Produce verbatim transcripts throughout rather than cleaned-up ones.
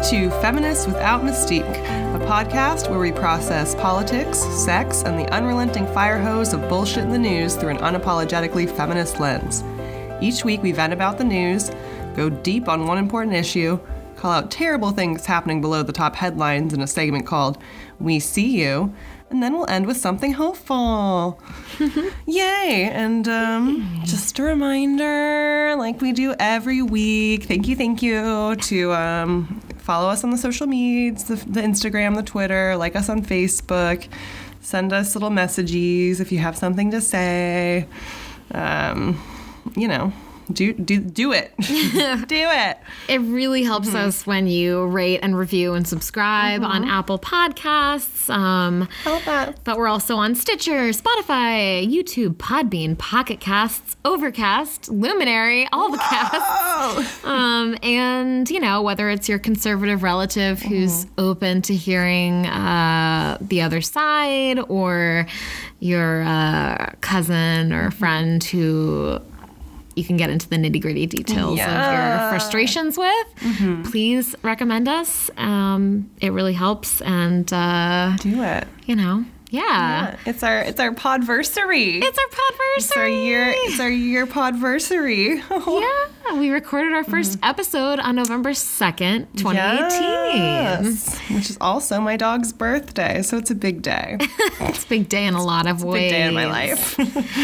to Feminists Without Mystique, a podcast where we process politics, sex, and the unrelenting fire hose of bullshit in the news through an unapologetically feminist lens. Each week we vent about the news, go deep on one important issue, call out terrible things happening below the top headlines in a segment called We See You, and then we'll end with something hopeful. Yay! And um, just a reminder, like we do every week, thank you, thank you, to um, follow us on the social medias, the, the Instagram, the Twitter, like us on Facebook, send us little messages if you have something to say. Um, you know, do do do it. do it. It really helps mm-hmm. us when you rate and review and subscribe mm-hmm. on Apple Podcasts. Um, Help us. But we're also on Stitcher, Spotify, YouTube, Podbean, Pocket Casts, Overcast, Luminary, all the casts. Um, and, you know, whether it's your conservative relative mm-hmm. who's open to hearing uh, the other side, or your uh, cousin or friend who you can get into the nitty-gritty details yeah. of your frustrations with, mm-hmm. please recommend us. Um, it really helps. And uh, do it. You know, yeah. yeah. It's our it's our podversary. It's our podversary. It's our year. It's our year podversary. Yeah, we recorded our first mm-hmm. episode on November second, twenty eighteen, yes. which is also my dog's birthday. So it's a big day. It's a big day in a lot of it's ways. A big day in my life.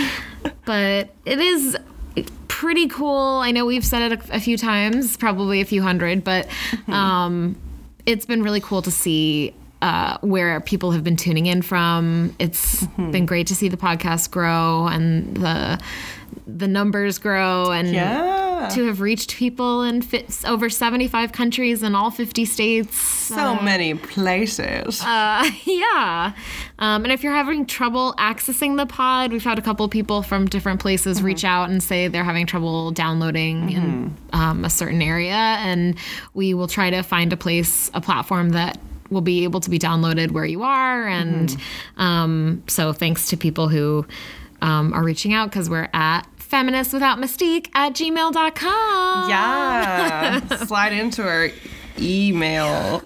But it is pretty cool. I know we've said it a, a few times, probably a few hundred, but um, it's been really cool to see uh, where people have been tuning in from. It's mm-hmm. been great to see the podcast grow and the the numbers grow, and yeah. to have reached people in fit, over seventy-five countries in all fifty states. So uh, many places. Uh, yeah. Um, and if you're having trouble accessing the pod, we've had a couple people from different places mm-hmm. reach out and say they're having trouble downloading mm-hmm. in um, a certain area. And we will try to find a place, a platform that will be able to be downloaded where you are. And mm-hmm. um, so thanks to people who um, are reaching out, because we're at feminists without mystique at gmail dot com. Yeah. Slide into our email.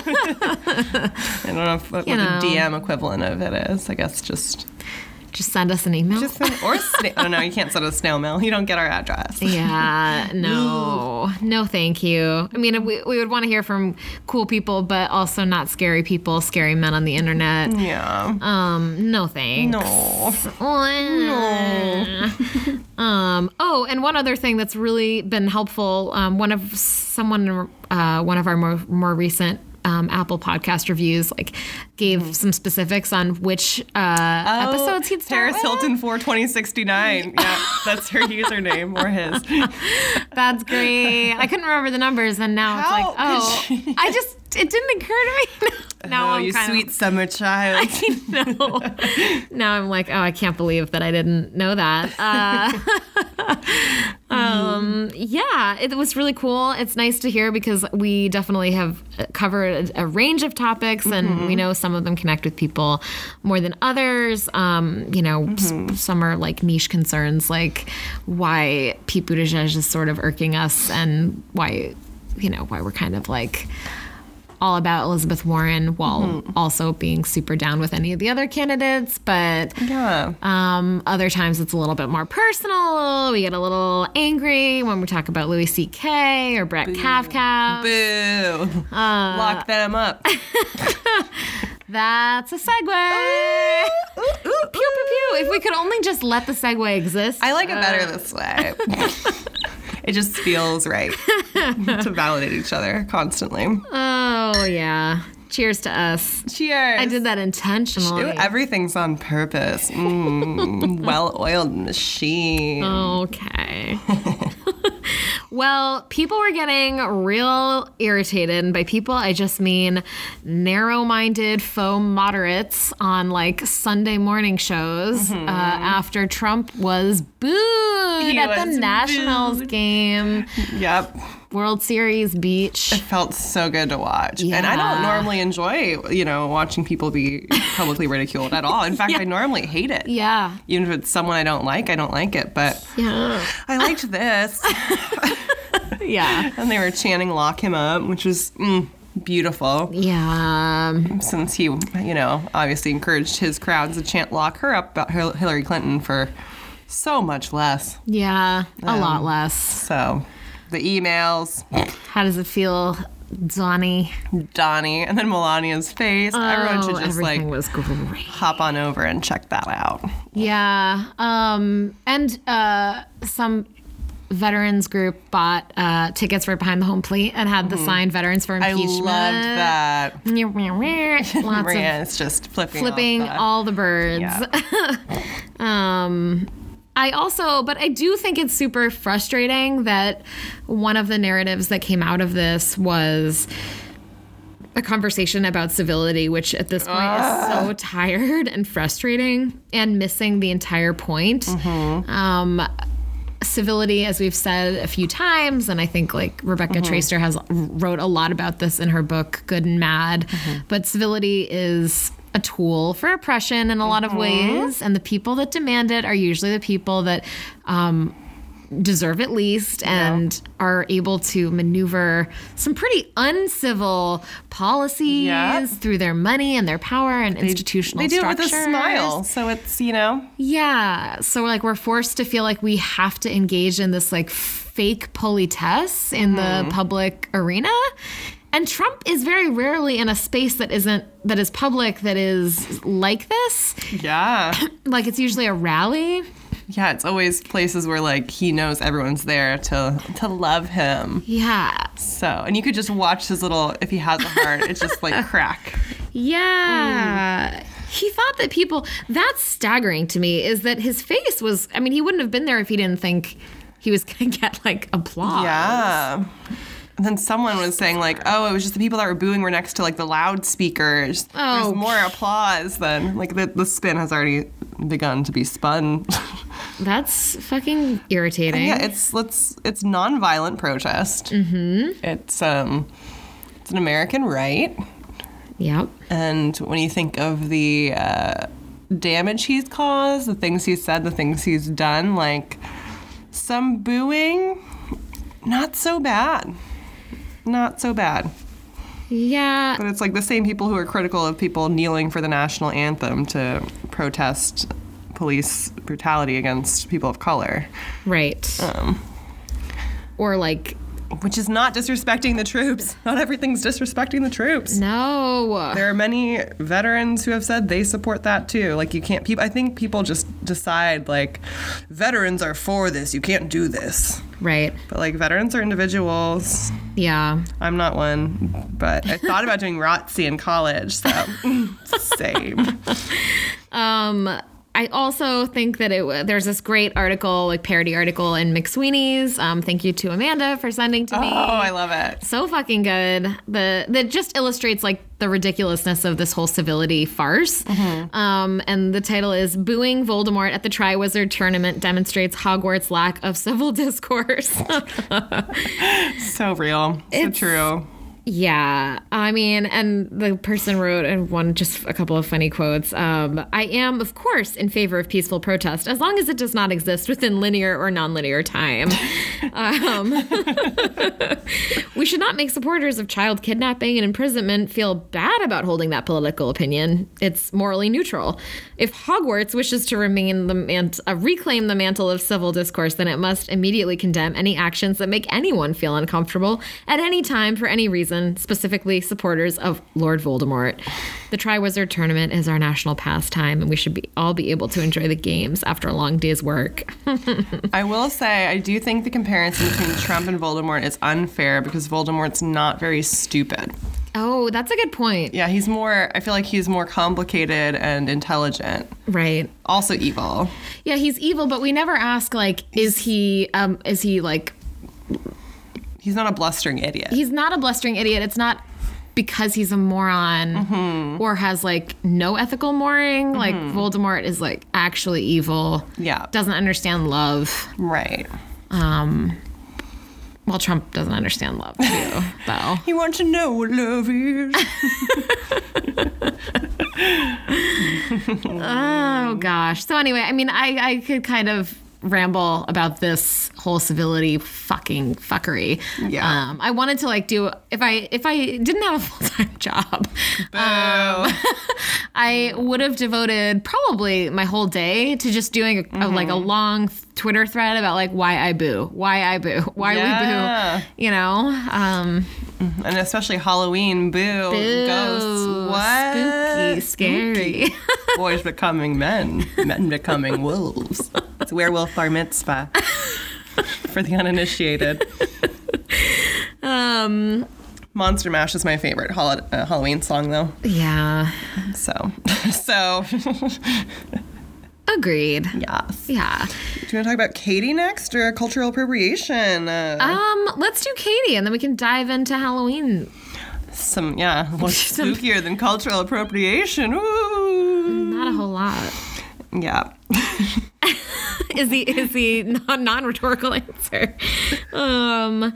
I don't know if, what you know. the D M equivalent of it is. I guess just... Just send us an email. Just send, or sna- oh no, you can't send us snail mail. You don't get our address. Yeah, no, no, thank you. I mean, we we would want to hear from cool people, but also not scary people, scary men on the internet. Yeah. Um, no thanks. No. No. um. Oh, and one other thing that's really been helpful. Um, one of someone, uh, one of our more more recent. Um, Apple podcast reviews like gave mm-hmm. some specifics on which uh, oh, episodes he'd start Paris with. Hilton four twenty sixty-nine. Yeah, that's her username or his. That's great. I couldn't remember the numbers, and now How it's like, oh, she... I just it didn't occur to me. Now oh, I'm you kind sweet of, summer child. I know. Now I'm like, oh, I can't believe that I didn't know that. Uh, um, yeah, it was really cool. It's nice to hear, because we definitely have covered a, a range of topics, and mm-hmm. we know some of them connect with people more than others. Um, you know, mm-hmm. s- some are like niche concerns, like why Pete Buttigieg is sort of irking us, and why, you know, why we're kind of like all about Elizabeth Warren while mm-hmm. also being super down with any of the other candidates. But yeah. um, other times it's a little bit more personal. We get a little angry when we talk about Louis C K or Brett Kavkaz. Boo. Uh, Lock them up. That's a segue. Ooh, ooh, ooh, pew, pew, pew. If we could only just let the segue exist. I like it uh, better this way. It just feels right to validate each other constantly. Oh, yeah. Cheers to us. Cheers. I did that intentionally. Everything's on purpose. Mm, well-oiled machine. Okay. Well, people were getting real irritated. And by people, I just mean narrow-minded faux moderates on like Sunday morning shows mm-hmm. uh, after Trump was booed he at was the Nationals booed. game. Yep. World Series beach. It felt so good to watch. Yeah. And I don't normally enjoy, you know, watching people be publicly ridiculed at all. In fact, yeah. I normally hate it. Yeah. Even if it's someone I don't like, I don't like it. But yeah. I liked this. Yeah. And they were chanting "lock him up," which was mm, beautiful. Yeah. Since he, you know, obviously encouraged his crowds to chant lock her up about Hil- Hillary Clinton for so much less. Yeah, a Um, lot less. So the emails, How does it feel, Donnie? Donnie, and then Melania's face. Everyone should Oh, just like everything was great. hop on over and check that out. Yeah. Um, and uh, some veterans group bought uh, tickets right behind the home plate and had the sign Veterans for I Impeachment. loved that. Lots Maria of is just flipping, flipping off the, all the birds. Yeah. um, I also, but I do think it's super frustrating that one of the narratives that came out of this was a conversation about civility, which at this point is so tired and frustrating and missing the entire point. Mm-hmm. Um, civility, as we've said a few times, and I think like Rebecca Mm-hmm. Traister has wrote a lot about this in her book Good and Mad, Mm-hmm. but civility is a tool for oppression in a lot of Mm-hmm. ways, and the people that demand it are usually the people that um, deserve it least and are able to maneuver some pretty uncivil policies Yeah. through their money and their power and institutional They do it with a structures. smile, so it's, you know. Yeah. So like we're forced to feel like we have to engage in this like fake politesse in the public arena. And Trump is very rarely in a space that isn't that is public that is like this. Yeah. Like it's usually a rally. Yeah, it's always places where like he knows everyone's there to to love him. Yeah. So, and you could just watch his little, if he has a heart, it's just like crack. Yeah. He thought that people, that's staggering to me, is that his face was, I mean, he wouldn't have been there if he didn't think he was going to get like applause. Yeah. And then someone was saying like, oh, it was just the people that were booing were next to like the loudspeakers. Oh. There's more applause than like the, the spin has already begun to be spun. That's fucking irritating. Yeah, it's let's it's nonviolent protest. Mm-hmm. It's um it's an American right. Yep. And when you think of the uh, damage he's caused, the things he's said, the things he's done, like some booing, not so bad. Not so bad. Yeah. But it's like the same people who are critical of people kneeling for the national anthem to protest police brutality against people of color. Right. Um, Or like, which is not disrespecting the troops. Not everything's disrespecting the troops. no. There are many veterans who have said they support that too. Like you can't, people, I think people just decide like veterans are for this. You can't do this. Right. But like veterans are individuals. Yeah. I'm not one, but I thought about doing R O T C in college, so same. Um, I also think that it w- there's this great article, like parody article in McSweeney's. Um, thank you to Amanda for sending to me. Oh, I love it. So fucking good. The that just illustrates like the ridiculousness of this whole civility farce. Mm-hmm. Um, and the title is "Booing Voldemort at the Triwizard Tournament Demonstrates Hogwarts' Lack of Civil Discourse." So real. So It's- true. Yeah, I mean, and the person wrote and one just a couple of funny quotes. Um, I am, of course, in favor of peaceful protest as long as it does not exist within linear or nonlinear time. um, we should not make supporters of child kidnapping and imprisonment feel bad about holding that political opinion. It's morally neutral. If Hogwarts wishes to remain the mant- uh, reclaim the mantle of civil discourse, then it must immediately condemn any actions that make anyone feel uncomfortable at any time for any reason. Specifically, supporters of Lord Voldemort. The Triwizard Tournament is our national pastime, and we should be all be able to enjoy the games after a long day's work. I will say, I do think the comparison between Trump and Voldemort is unfair because Voldemort's not very stupid. Oh, that's a good point. Yeah, he's more, I feel like he's more complicated and intelligent. Right. Also evil. Yeah, he's evil, but we never ask, like, is he, um, is he, like... He's not a blustering idiot. He's not a blustering idiot. It's not because he's a moron Mm-hmm. or has, like, no ethical mooring. Mm-hmm. Like, Voldemort is, like, actually evil. Yeah. Doesn't understand love. Right. Um... Well, Trump doesn't understand love, too, though. He wants to know what love is. Oh, gosh. So anyway, I mean, I, I could kind of ramble about this whole civility fucking fuckery. Yeah. Um, I wanted to like do if I if I didn't have a full time job, um, I would have devoted probably my whole day to just doing a, mm-hmm. a, like a long Twitter thread about like why I boo, why I boo, why yeah. we boo. You know. Um, And especially Halloween, boo, boo ghosts, what? Spooky, scary. Spooky. Boys becoming men, men becoming wolves. It's werewolf bar mitzvah for the uninitiated. Um, Monster Mash is my favorite hol- uh, Halloween song, though. Yeah. So, so. Agreed. Yes. Yeah. Do you want to talk about Katie next or cultural appropriation? Uh, Um, let's do Katie, and then we can dive into Halloween. Some, yeah, what's spookier than cultural appropriation? Ooh. Not a whole lot. Yeah. is the is the non non-rhetorical answer. Um,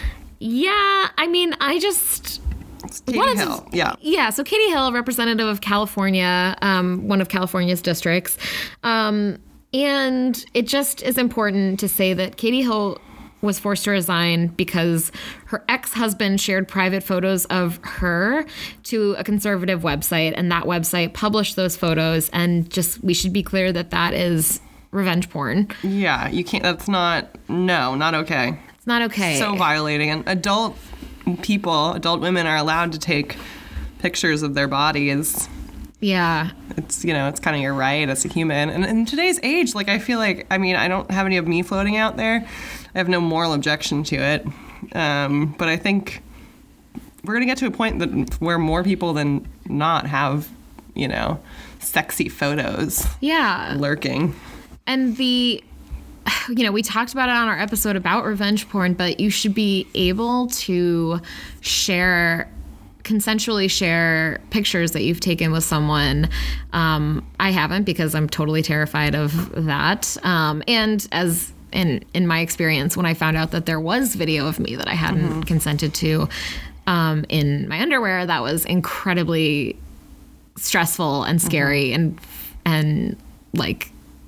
yeah, I mean, I just... It's Katie Hill, yeah. Yeah, so Katie Hill, representative of California, um, one of California's districts. Um, and it just is important to say that Katie Hill was forced to resign because her ex-husband shared private photos of her to a conservative website, and that website published those photos, and just we should be clear that that is revenge porn. Yeah, you can't, that's not, no, not okay. It's not okay. So violating. And adult people, adult women are allowed to take pictures of their bodies. Yeah. It's, you know, it's kind of your right as a human. And in today's age, like, I feel like, I mean, I don't have any of me floating out there. I have no moral objection to it. Um, but I think we're going to get to a point that where more people than not have, you know, sexy photos. Yeah. Lurking. And the... You know, we talked about it on our episode about revenge porn, but you should be able to share, consensually share pictures that you've taken with someone. Um, I haven't because I'm totally terrified of that. Um, and as in in my experience, when I found out that there was video of me that I hadn't mm-hmm. consented to um, in my underwear, that was incredibly stressful and scary mm-hmm. and and like.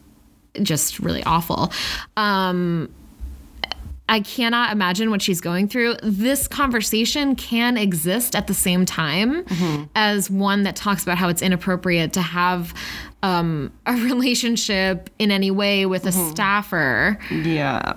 Just really awful. Um, I cannot imagine what she's going through. This conversation can exist at the same time mm-hmm. as one that talks about how it's inappropriate to have um, a relationship in any way with mm-hmm. a staffer. Yeah.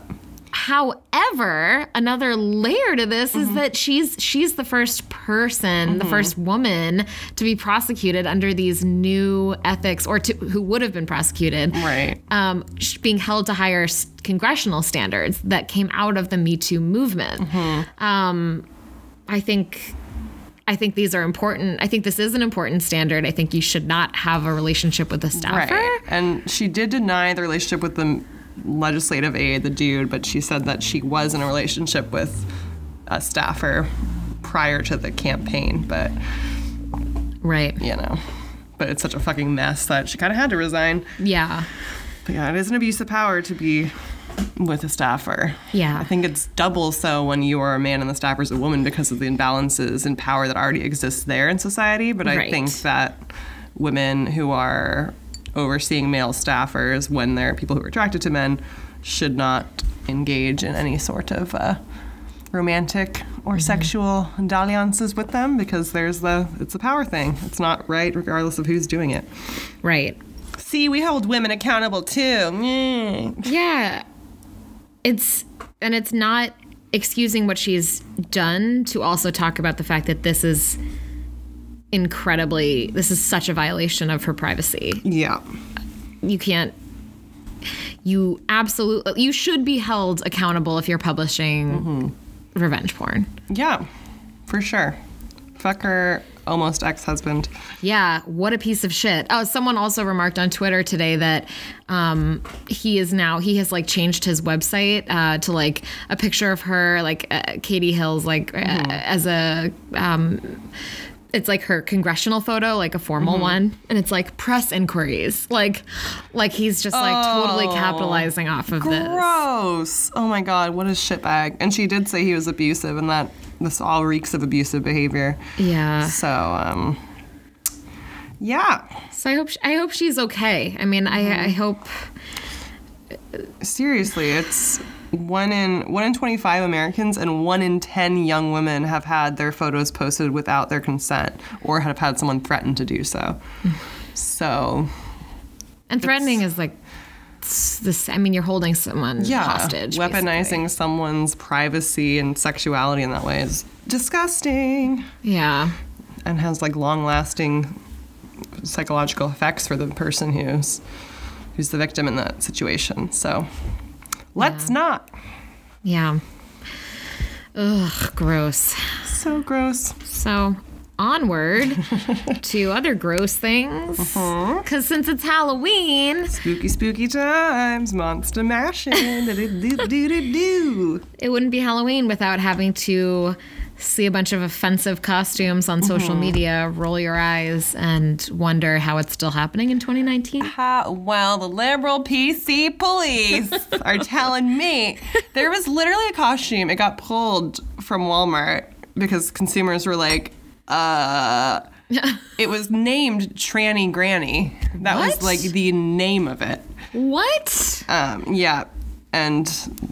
However, another layer to this mm-hmm. is that she's she's the first person, mm-hmm. the first woman to be prosecuted under these new ethics, or to, who would have been prosecuted, right? Um, being held to higher congressional standards that came out of the Me Too movement. Mm-hmm. Um, I think. I think these are important. I think this is an important standard. I think you should not have a relationship with a staffer. Right. And she did deny the relationship with the legislative aide, the dude, but she said that she was in a relationship with a staffer prior to the campaign, but right, you know, but it's such a fucking mess that she kind of had to resign. Yeah. But yeah, it is an abuse of power to be with a staffer. Yeah. I think it's double so when you are a man and the staffer is a woman because of the imbalances in power that already exists there in society, but right. I think that women who are overseeing male staffers when they're people who are attracted to men should not engage in any sort of uh, romantic or mm-hmm. sexual dalliances with them because there's the it's a power thing. It's not right regardless of who's doing it. Right. See, we hold women accountable too. Mm. Yeah. It's and it's not excusing what she's done to also talk about the fact that this is incredibly, this is such a violation of her privacy. Yeah. You can't, you absolutely, you should be held accountable if you're publishing mm-hmm. revenge porn. Yeah, for sure. Fuck her almost ex-husband. Yeah, what a piece of shit. Oh, someone also remarked on Twitter today that um, he is now, he has like changed his website uh, to like a picture of her, like uh, Katie Hill's like mm-hmm. uh, as a, um, it's like her congressional photo, like a formal mm-hmm. one. And it's like press inquiries. Like, like he's just like oh, totally capitalizing off of gross. this. Gross. Oh my God, what a shitbag. And she did say he was abusive and that this all reeks of abusive behavior. Yeah. So, um, yeah. So I hope, she, I hope she's okay. I mean, mm-hmm. I, I hope, seriously, it's one in one in twenty-five Americans and one in ten young women have had their photos posted without their consent or have had someone threaten to do so. So, and threatening is like this. I mean, you're holding someone yeah, hostage. Weaponizing basically. someone's privacy and sexuality in that way is disgusting. Yeah, and has like long-lasting psychological effects for the person who's who's the victim in that situation. So let's yeah. not. Yeah. Ugh, gross. So gross. So onward to other gross things. Because uh-huh. since it's Halloween. Spooky, spooky times. Monster mashing. Do-do-do-do-do. It wouldn't be Halloween without having to see a bunch of offensive costumes on social mm-hmm. media, roll your eyes, and wonder how it's still happening in twenty nineteen? Uh, well, the liberal P C police are telling me. There was literally a costume. It got pulled from Walmart because consumers were like, uh... it was named Tranny Granny. That what? was, like, the name of it. What? Um, yeah. And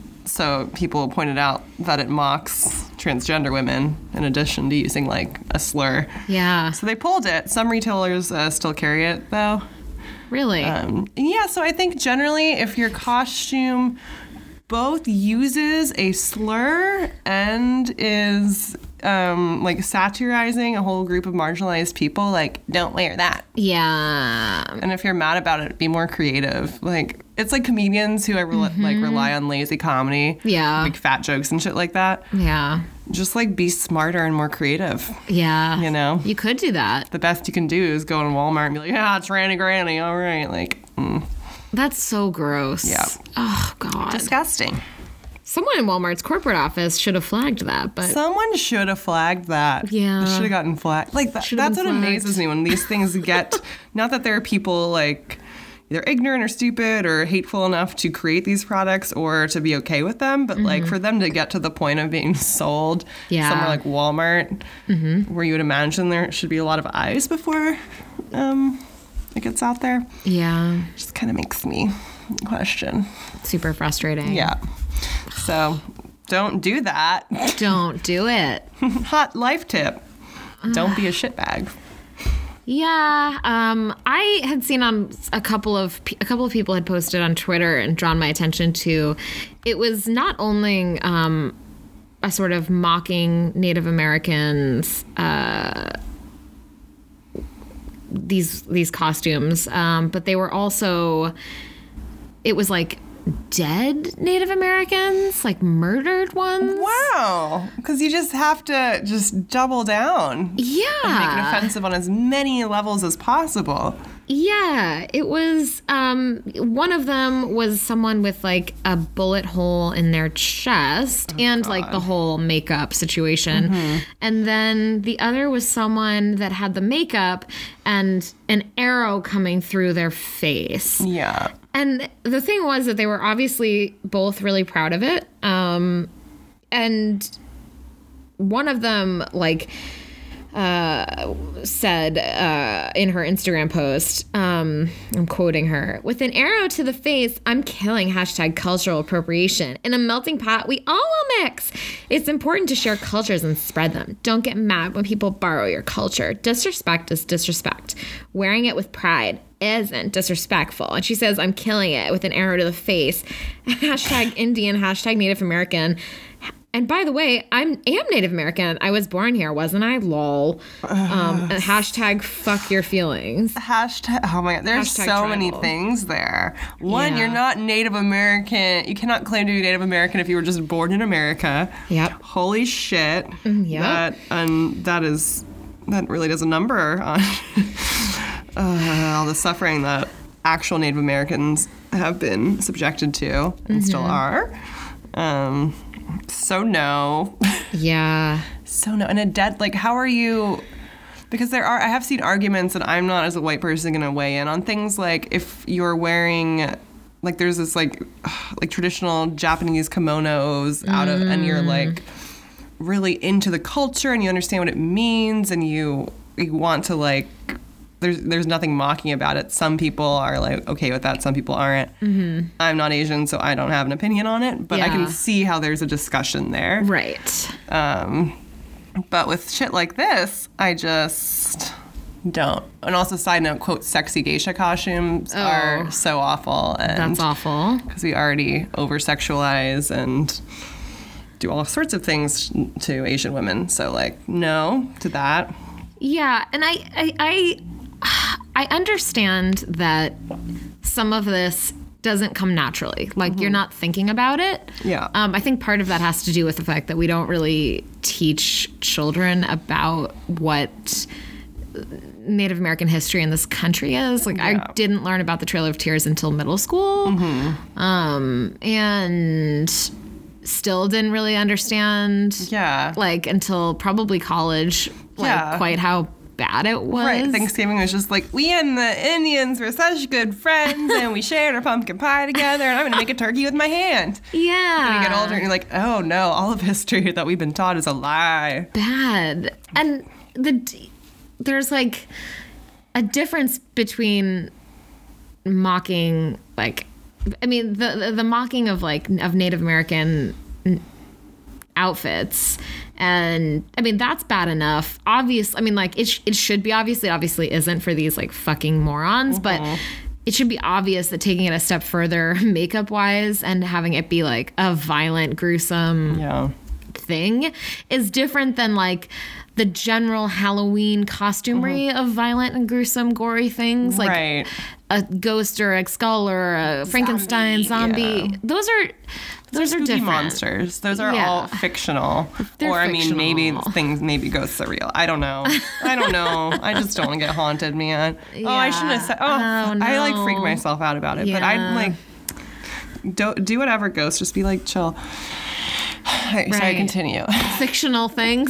so people pointed out that it mocks transgender women in addition to using like a slur. Yeah. So they pulled it. Some retailers uh, still carry it though. Really? Um, yeah. So I think generally if your costume both uses a slur and is um, like satirizing a whole group of marginalized people, like don't wear that. Yeah. And if you're mad about it, be more creative. Like it's like comedians who I re- mm-hmm. like rely on lazy comedy. Yeah. Like fat jokes and shit like that. Yeah. Just like be smarter and more creative. Yeah. You know? You could do that. The best you can do is go in Walmart and be like, yeah, it's Tranny Granny. All right. Like, mm. That's so gross. Yeah. Oh, God. Disgusting. Someone in Walmart's corporate office should have flagged that, but someone should have flagged that. Yeah. It should have gotten flagged. Like that, that's what flagged. amazes me when these things get. Not that there are people like either ignorant or stupid or hateful enough to create these products or to be okay with them, but mm-hmm. like for them to get to the point of being sold yeah. somewhere like Walmart, mm-hmm. where you would imagine there should be a lot of eyes before um, it gets out there. Yeah. Just kind of makes me question. Super frustrating. Yeah. So don't do that. Don't do it. Hot life tip. Don't be a shitbag. Yeah, um, I had seen on a couple of a couple of people had posted on Twitter and drawn my attention to. It was not only um, a sort of mocking Native Americans. Uh, these these costumes, um, but they were also. It was like dead Native Americans, like murdered ones. Wow. Because you just have to just double down. Yeah. And make it offensive on as many levels as possible. Yeah. It was, um, one of them was someone with like a bullet hole in their chest oh, and God. like the whole makeup situation. Mm-hmm. And then the other was someone that had the makeup and an arrow coming through their face. Yeah. And the thing was that they were obviously both really proud of it. Um, and one of them, like, uh, said uh, in her Instagram post, um, I'm quoting her, with an arrow to the face, I'm killing hashtag cultural appropriation. In a melting pot, we all will mix. It's important to share cultures and spread them. Don't get mad when people borrow your culture. Disrespect is disrespect. Wearing it with pride isn't disrespectful. And she says, I'm killing it with an arrow to the face. Hashtag Indian, hashtag Native American. And by the way, I am Native American. I was born here, wasn't I? Lol. Um, hashtag fuck your feelings. Hashtag, oh my God, there's hashtag so tribal. Many things there. One, yeah. You're not Native American. You cannot claim to be Native American if you were just born in America. Yep. Holy shit. Yep. That, um, that is, that really does a number on uh, all the suffering that actual Native Americans have been subjected to and mm-hmm. still are. Um... So no. Yeah. So no. And a dead, like, how are you, because there are, I have seen arguments and I'm not as a white person going to weigh in on things like if you're wearing, like there's this like, like traditional Japanese kimonos out of, mm. and you're like really into the culture and you understand what it means and you, you want to like there's there's nothing mocking about it. Some people are like okay with that, some people aren't. Mm-hmm. I'm not Asian, so I don't have an opinion on it, but yeah. I can see how there's a discussion there. Right. Um, but with shit like this, I just don't. And also, side note, quote, sexy geisha costumes oh, are so awful. And that's awful. Because we already over-sexualize and do all sorts of things to Asian women. So, like, no to that. Yeah, and I, I, I, I understand that some of this doesn't come naturally. Like, mm-hmm. you're not thinking about it. Yeah. Um, I think part of that has to do with the fact that we don't really teach children about what Native American history in this country is. Like, yeah. I didn't learn about the Trail of Tears until middle school. Mm-hmm. Um, and still didn't really understand. Yeah. Like, until probably college. Like, yeah. quite how bad it was. Right. Thanksgiving was just like, we and the Indians were such good friends, and we shared our pumpkin pie together, and I'm going to make a turkey with my hand. Yeah. And you get older, and you're like, oh, no, all of history that we've been taught is a lie. Bad. And the there's, like, a difference between mocking, like, I mean, the the, the mocking of, like, of Native American outfits. And I mean, that's bad enough. Obvious. I mean, like, it, sh- it should be obvious. It obviously isn't for these, like, fucking morons, mm-hmm. but it should be obvious that taking it a step further makeup wise and having it be like a violent, gruesome yeah. thing is different than, like, the general Halloween costumery mm-hmm. of violent and gruesome, gory things. Like right. a ghost or a skull or a Frankenstein zombie. zombie. Yeah. Those are... Those are different. Monsters. Those are yeah. all fictional. They're or, fictional. I mean, maybe things, maybe ghosts are real. I don't know. I don't know. I just don't want to get haunted, man. Yeah. Oh, I shouldn't have said, oh, oh no. I, like, freak myself out about it. Yeah. But I'd, like, do, do whatever, ghost. Just be, like, chill. Right, right. Sorry, continue. Fictional things.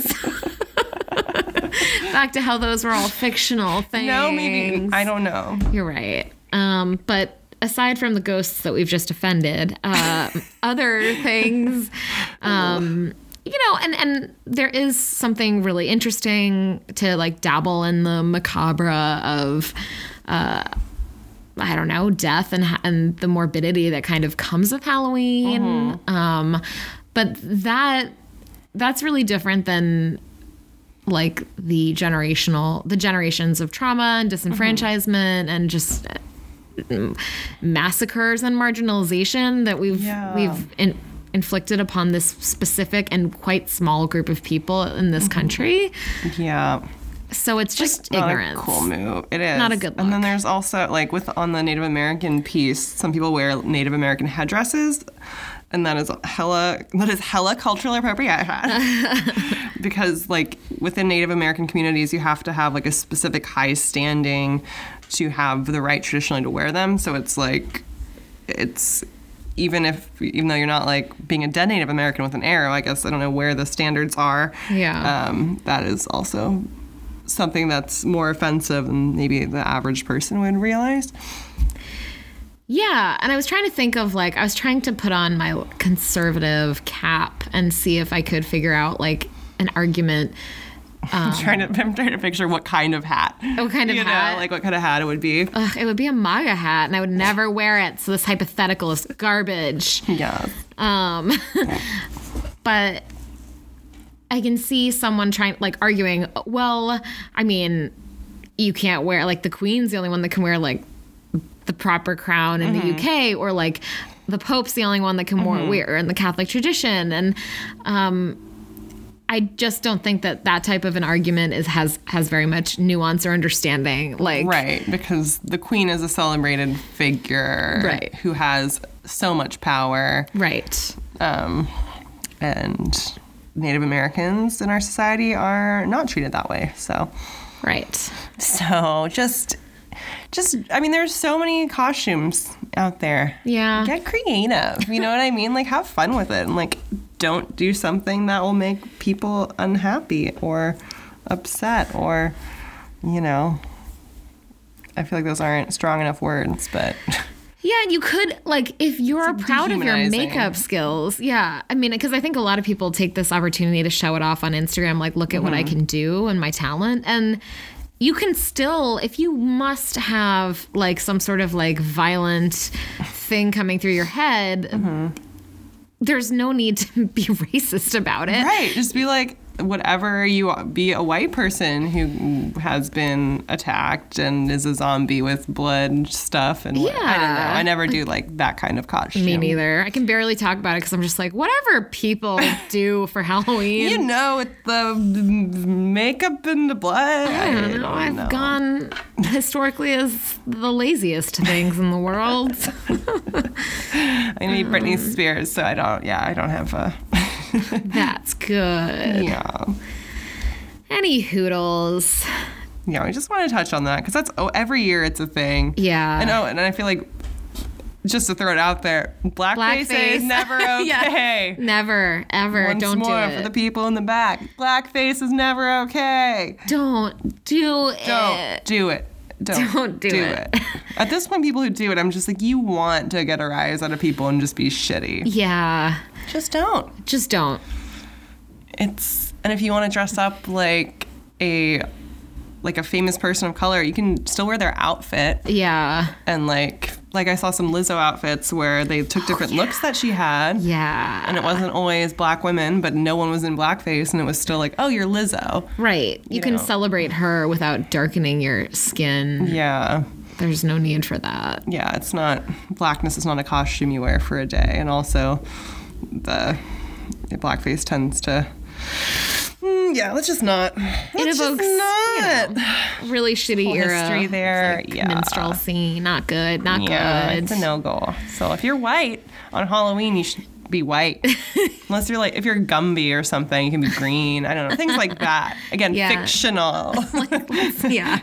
Back to how those were all fictional things. No, maybe. I don't know. You're right. Um, but... aside from the ghosts that we've just offended, uh, other things, um, you know, and, and there is something really interesting to, like, dabble in the macabre of, uh, I don't know, death and and the morbidity that kind of comes with Halloween. Mm-hmm. Um, but that that's really different than, like, the generational, the generations of trauma and disenfranchisement mm-hmm. and just massacres and marginalization that we've yeah. we've in, inflicted upon this specific and quite small group of people in this mm-hmm. country. Yeah. So it's just like, ignorance. Not a cool move. It is. Not a good look. And then there's also, like, with on the Native American piece, some people wear Native American headdresses, and that is hella that is hella cultural appropriation. Because, like, within Native American communities, you have to have, like, a specific high standing to have the right traditionally to wear them. So it's like, it's, even if, even though you're not, like, being a dead Native American with an arrow, I guess, I don't know where the standards are. Yeah. Um, that is also something that's more offensive than maybe the average person would realize. Yeah, and I was trying to think of, like, I was trying to put on my conservative cap and see if I could figure out, like, an argument. Um, I'm trying to I'm trying to picture what kind of hat. What kind of you hat? Know, like what kind of hat it would be. Ugh, it would be a MAGA hat, and I would never wear it. So this hypothetical is garbage. Yeah. Um, but I can see someone trying, like, arguing, well, I mean, you can't wear, like, the Queen's the only one that can wear, like, the proper crown in mm-hmm. the U K, or, like, the Pope's the only one that can mm-hmm. wear in the Catholic tradition. And um, I just don't think that that type of an argument is has has very much nuance or understanding. Like, right, because the Queen is a celebrated figure, right, who has so much power, right, um, and Native Americans in our society are not treated that way. So, right, so just. Just, I mean, there's so many costumes out there. Yeah. Get creative. You know what I mean? Like, have fun with it. And, like, don't do something that will make people unhappy or upset or, you know. I feel like those aren't strong enough words, but... Yeah, and you could, like, if you're it's proud of your makeup skills. Yeah. I mean, because I think a lot of people take this opportunity to show it off on Instagram. Like, look at mm-hmm. what I can do and my talent. And... you can still, if you must have like some sort of like violent thing coming through your head, mm-hmm. there's no need to be racist about it. Right. Just be like, whatever you be a white person who has been attacked and is a zombie with blood stuff and yeah. what, I don't know. I never do like that kind of costume. Me neither. I can barely talk about it because I'm just like, whatever people do for Halloween. You know, with the makeup and the blood. I don't know. I don't I've know. gone historically as the laziest things in the world. I need Britney Spears, so I don't. Yeah, I don't have a. That's good. Yeah. Any hoodles. Yeah, I just want to touch on that because that's oh every year it's a thing. Yeah. And oh, and I feel like just to throw it out there, blackface Blackface. is never okay. Yeah. Never, ever. Once Don't more do it. for the people in the back. Blackface is never okay. Don't do it. Don't do it. Don't, Don't do, do it. it. At this point, people who do it, I'm just like, you want to get a rise out of people and just be shitty. Yeah. Just don't. Just don't. It's and if you want to dress up like a like a famous person of color, you can still wear their outfit. Yeah. And like like I saw some Lizzo outfits where they took different oh, yeah. looks that she had. Yeah. And it wasn't always black women, but no one was in blackface, and it was still like, oh, you're Lizzo. Right. You, You can know. celebrate her without darkening your skin. Yeah. There's no need for that. Yeah, it's not blackness is not a costume you wear for a day, and also the, the blackface tends to mm, yeah, let's just not. Let's It evokes just not. You know, really shitty Whole era. history there. Like Yeah. minstrelsy. Not good. Not Yeah, good. it's a no-go. So if you're white on Halloween, you should be white. Unless you're like, if you're Gumby or something, you can be green. I don't know. Things like that. Again, Yeah. fictional. Yeah.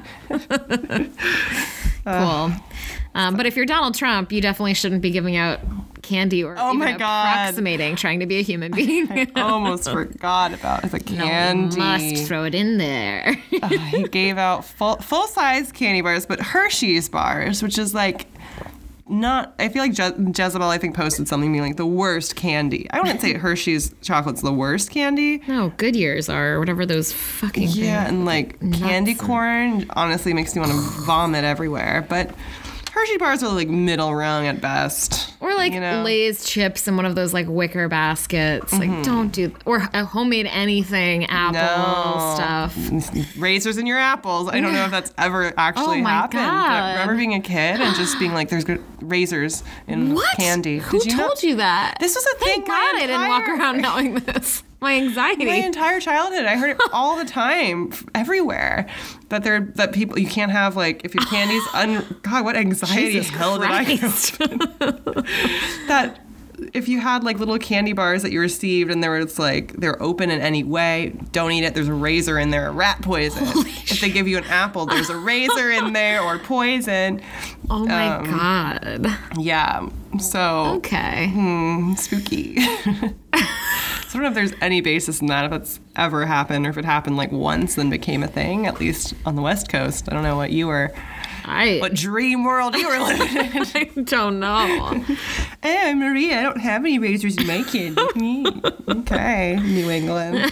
Cool. Um, but if you're Donald Trump, you definitely shouldn't be giving out candy or Oh even my God. approximating trying to be a human being. I almost forgot about the candy. No, must throw it in there. uh, he gave out full full size candy bars, but Hershey's bars, which is like not. I feel like Je- Jezebel, I think, posted something being like the worst candy. I wouldn't say Hershey's chocolate's the worst candy. No, Goodyears are, or whatever those fucking Yeah, things. and like Nuts candy and- corn honestly makes me want to vomit everywhere. But Hershey bars are like middle rung at best. Or like you know? Lay's chips in one of those like wicker baskets. Mm-hmm. Like don't do or a homemade anything apple No. stuff. Razors in your apples. I don't know if that's ever actually Oh my happened. But God. I remember being a kid and just being like, "There's good razors in What? candy." Who Did you told know? you that? This was a Thank thing. my God I didn't walk entire- around knowing this. My anxiety. My entire childhood, I heard it all the time, f- everywhere. That there, that people you can't have like if your candy's un. God, what anxiety Jesus hell did I go Christ. through? That if you had like little candy bars that you received and there was like they're open in any way, don't eat it. There's a razor in there, rat poison. Holy if they give you an apple, there's a razor in there or poison. Oh my um, God. Yeah. So Okay. hmm, spooky. So I don't know if there's any basis in that, if it's ever happened or if it happened like once then became a thing, at least on the West Coast. I don't know what you were, I, what dream world you were living in. I don't know. Hey, I'm Maria. I don't have any razors in my candy. Okay, New England.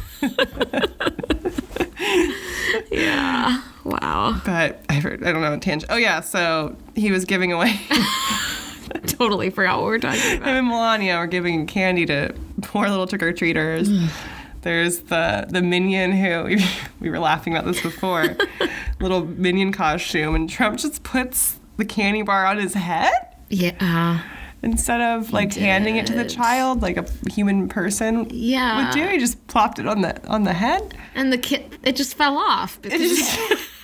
Yeah. Wow. But I heard, I don't know, tangent. Oh yeah, so he was giving away, Totally forgot what we were talking him about. and Melania were giving candy to poor little trick-or-treaters. There's the the minion who, we, we were laughing about this before, little minion costume, and Trump just puts the candy bar on his head Yeah. instead of like handing it to the did. child like a human person Yeah. would do. He just plopped it on the on the head. And the kid, it just fell off. It just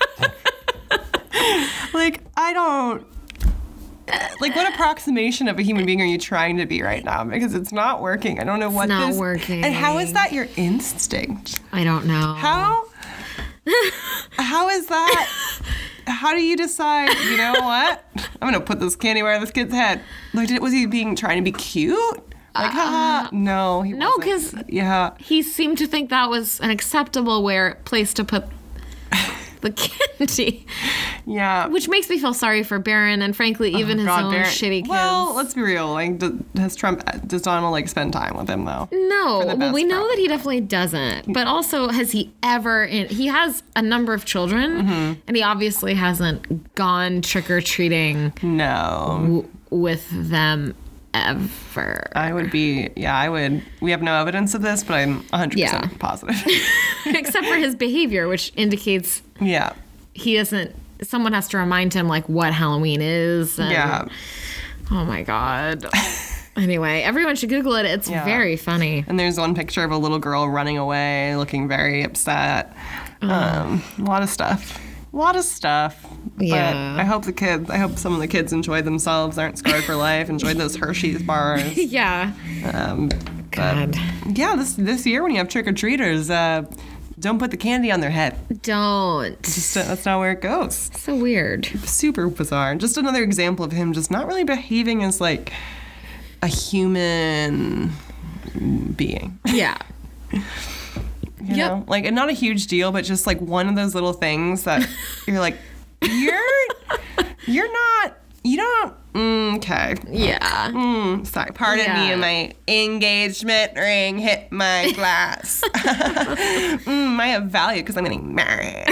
like I don't like what approximation of a human being are you trying to be right now? Because it's not working. I don't know what not this working. And how is that your instinct? I don't know. How how is that? How do you decide, you know what? I'm gonna put this candy bar on this kid's head. Like did, was he being trying to be cute? Like haha. No, he no, wasn't. 'cause- Yeah. He seemed to think that was an acceptable where place to put the candy. Yeah. Which makes me feel sorry for Barron and, frankly, even oh, his God, own Barron. shitty kids. Well, let's be real. Like, does Trump, does Donald, like, spend time with him, though? No. Well, we know part. that he definitely doesn't. But also, has he ever... In, he has a number of children, mm-hmm. and he obviously hasn't gone trick-or-treating no. w- with them ever. I would be... Yeah, I would... We have no evidence of this, but I'm one hundred percent yeah. positive. Except for his behavior, which indicates... Yeah. He doesn't... Someone has to remind him, like, what Halloween is. And, yeah. Oh, my God. Anyway, everyone should Google it. It's yeah. very funny. And there's one picture of a little girl running away, looking very upset. Um, uh. A lot of stuff. A lot of stuff. Yeah. But I hope the kids, I hope some of the kids enjoyed themselves, aren't scarred for life, enjoyed those Hershey's bars. yeah. Um, God. Yeah, this this year when you have trick-or-treaters, uh, don't put the candy on their head. Don't. Just, uh, that's not where it goes. So weird. Super bizarre. Just another example of him just not really behaving as, like, a human being. Yeah. You yep. know, like, not a huge deal, but just like one of those little things that you're like, you're, you're not, you don't, mm, okay. Yeah. Mm, sorry, pardon yeah. me, and my engagement ring hit my glass. mm, I have value because I'm getting married.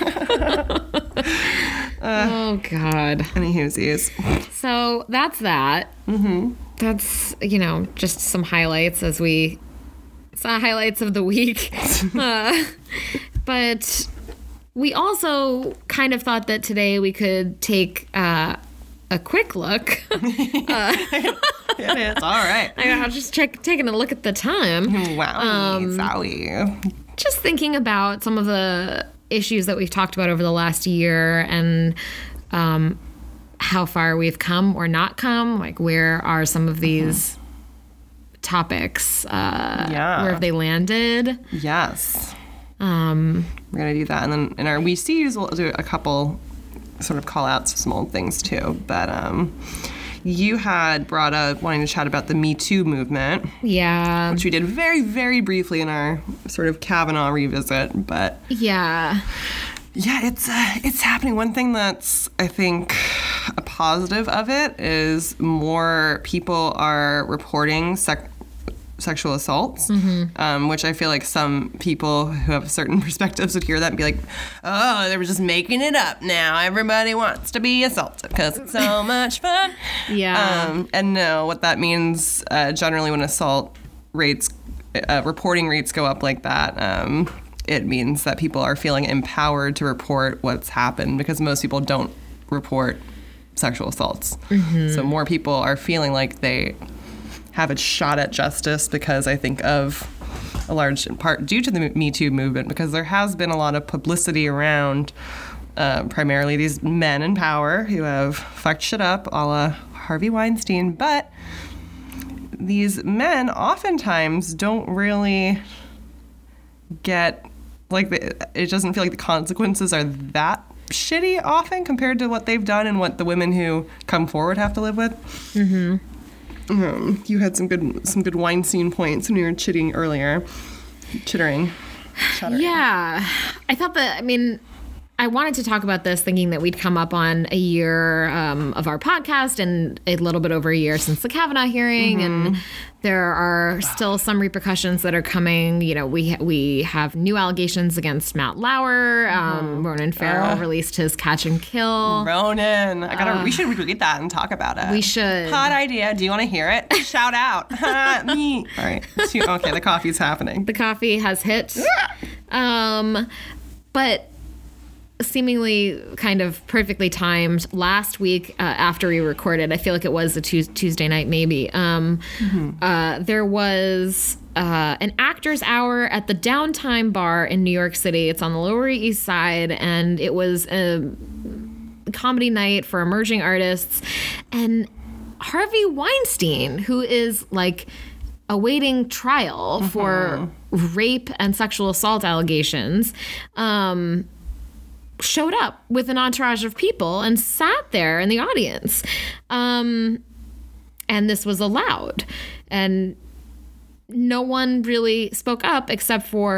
uh, oh, God. Any whoosies. So that's that. Mm-hmm. That's, you know, just some highlights as we... Uh, highlights of the week. uh, but we also kind of thought that today we could take uh, a quick look. uh, yeah, it's all right. I was just check, taking a look at the time. Wow, um, sorry. Just thinking about some of the issues that we've talked about over the last year and um, how far we've come or not come. Like, where are some of these... Mm-hmm. topics uh yeah where have they landed? Yes. Um we're gonna do that, and then in our we C's we'll do a couple sort of call outs of some old things too, but um you had brought up wanting to chat about the Me Too movement, yeah which we did very very briefly in our sort of Kavanaugh revisit, but yeah yeah it's uh, it's happening. One thing that's I think a positive of it is more people are reporting sec- sexual assaults, mm-hmm. um, which I feel like some people who have certain perspectives would hear that and be like, oh, they were just making it up now. Everybody wants to be assaulted because it's so much fun. Yeah. Um, and no, what that means uh, generally when assault rates, uh, reporting rates go up like that, um, it means that people are feeling empowered to report what's happened because most people don't report sexual assaults. Mm-hmm. So more people are feeling like they have a shot at justice because I think of a large part due to the Me Too movement, because there has been a lot of publicity around uh, primarily these men in power who have fucked shit up a la Harvey Weinstein, but these men oftentimes don't really get, like, the, it doesn't feel like the consequences are that shitty often compared to what they've done and what the women who come forward have to live with. Mm-hmm. Um, you had some good some good Weinstein points when you were chitting earlier. Chittering. Chattering. Yeah. I thought that, I mean, I wanted to talk about this thinking that we'd come up on a year um, of our podcast and a little bit over a year since the Kavanaugh hearing. Mm-hmm. And there are still some repercussions that are coming. You know, we we have new allegations against Matt Lauer. Um, mm-hmm. Ronan Farrow uh, released his Catch and Kill. Ronan. I gotta, uh, we should read that and talk about it. We should. Hot idea. Do you want to hear it? Shout out. Me. All right. Okay, the coffee's happening. The coffee has hit. um, but... seemingly kind of perfectly timed last week uh, after we recorded. I feel like it was a Tues- Tuesday night maybe. Um, mm-hmm. uh, there was uh, an actor's hour at the Downtime Bar in New York City. It's on the Lower East Side, and it was a comedy night for emerging artists. And Harvey Weinstein, who is like awaiting trial mm-hmm. for rape and sexual assault allegations, um, showed up with an entourage of people and sat there in the audience. Um, and this was allowed. And no one really spoke up except for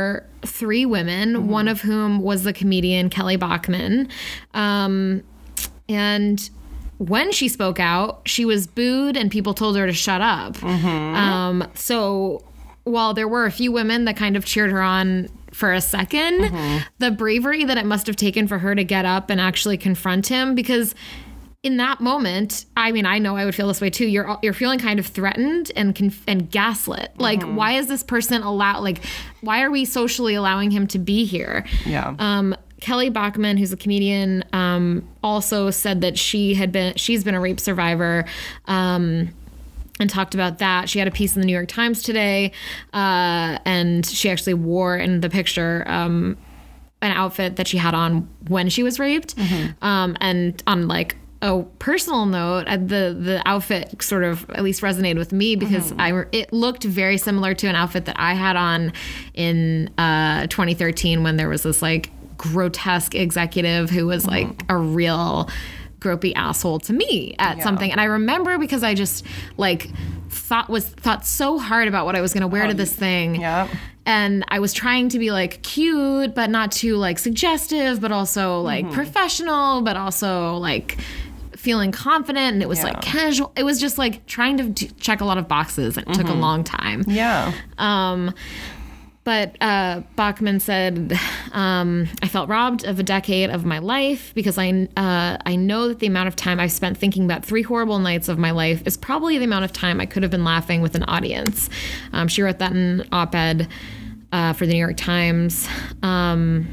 three women, mm-hmm. one of whom was the comedian Kelly Bachman. Um, and when she spoke out, she was booed and people told her to shut up. Mm-hmm. Um, so while there were a few women that kind of cheered her on for a second, mm-hmm. the bravery that it must have taken for her to get up and actually confront him, because in that moment, I mean, I know I would feel this way too. You're you're feeling kind of threatened and conf- and gaslit. Like, mm-hmm. why is this person allowed? Like, why are we socially allowing him to be here? Yeah. Um, Kelly Bachman, who's a comedian, um, also said that she had been she's been a rape survivor. Um, and talked about that. She had a piece in the New York Times today, uh, and she actually wore in the picture um, an outfit that she had on when she was raped. Mm-hmm. Um, and on like a personal note, the the outfit sort of at least resonated with me because mm-hmm. I it looked very similar to an outfit that I had on in uh, twenty thirteen when there was this like grotesque executive who was mm-hmm. like a real gropey asshole to me at yeah. something. And I remember because I just like thought was thought so hard about what I was going to wear um, to this thing. Yeah. And I was trying to be like cute, but not too like suggestive, but also like mm-hmm. professional, but also like feeling confident. And it was yeah. like casual. It was just like trying to d- check a lot of boxes. And it mm-hmm. took a long time. Yeah. Um, But uh, Bachman said, um, I felt robbed of a decade of my life because I uh, I know that the amount of time I've spent thinking about three horrible nights of my life is probably the amount of time I could have been laughing with an audience. Um, she wrote that in an op-ed uh, for the New York Times. Um,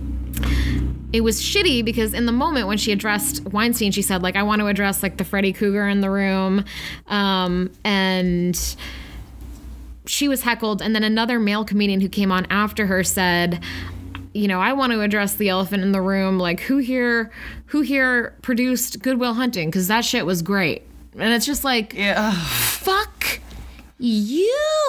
it was shitty because in the moment when she addressed Weinstein, she said, like, I want to address, like, the Freddy Cougar in the room. Um, and... she was heckled, and then another male comedian who came on after her said, you know, I want to address the elephant in the room. Like, who here, who here produced Good Will Hunting? Because that shit was great. And it's just like, yeah. fuck you.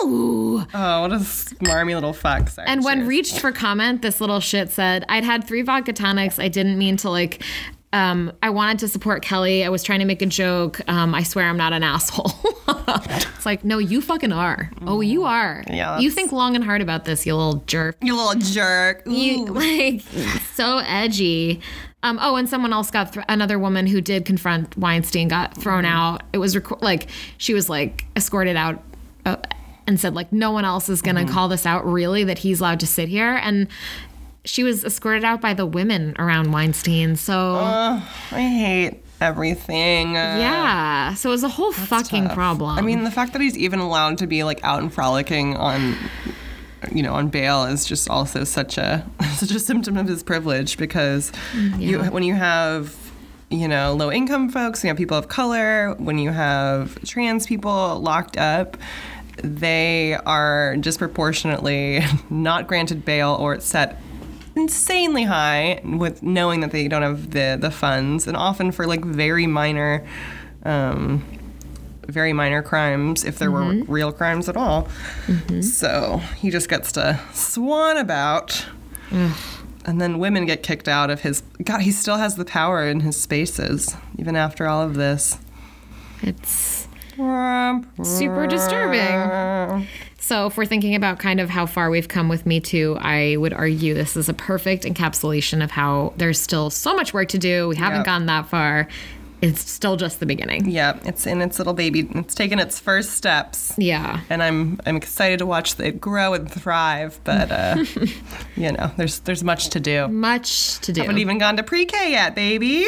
Oh, what a smarmy little fuck. Sorry, and when cheers. reached for comment, this little shit said, I'd had three vodka tonics. I didn't mean to, like... Um, I wanted to support Kelly. I was trying to make a joke. Um, I swear I'm not an asshole. It's like, no, you fucking are. Oh, you are. Yeah. You think long and hard about this, you little jerk. You little jerk. Ooh. You like so edgy. Um, oh, and someone else got th- another woman who did confront Weinstein got thrown out. It was rec- like she was like escorted out uh, and said like no one else is gonna mm-hmm. call this out. Really, that he's allowed to sit here and. She was escorted out by the women around Weinstein, so... Uh, I hate everything. Uh, yeah, so it was a whole fucking tough. problem. I mean, the fact that he's even allowed to be, like, out and frolicking on, you know, on bail is just also such a such a symptom of his privilege because yeah. you when you have... you know, low-income folks, you have people of color, when you have trans people locked up, they are disproportionately not granted bail or it's set insanely high with knowing that they don't have the, the funds, and often for like very minor, um, very minor crimes, if there mm-hmm. were real crimes at all. Mm-hmm. So he just gets to swan about. Ugh. And then women get kicked out of his... God, he still has the power in his spaces, even after all of this. It's super disturbing. So if we're thinking about kind of how far we've come with Me Too, I would argue this is a perfect encapsulation of how there's still so much work to do. We haven't yep. gone that far. It's still just the beginning. Yeah, it's in its little baby. It's taken its first steps. Yeah. And I'm I'm excited to watch it grow and thrive. But, uh, you know, there's there's much to do. Much to do. Haven't even gone to pre-K yet, baby.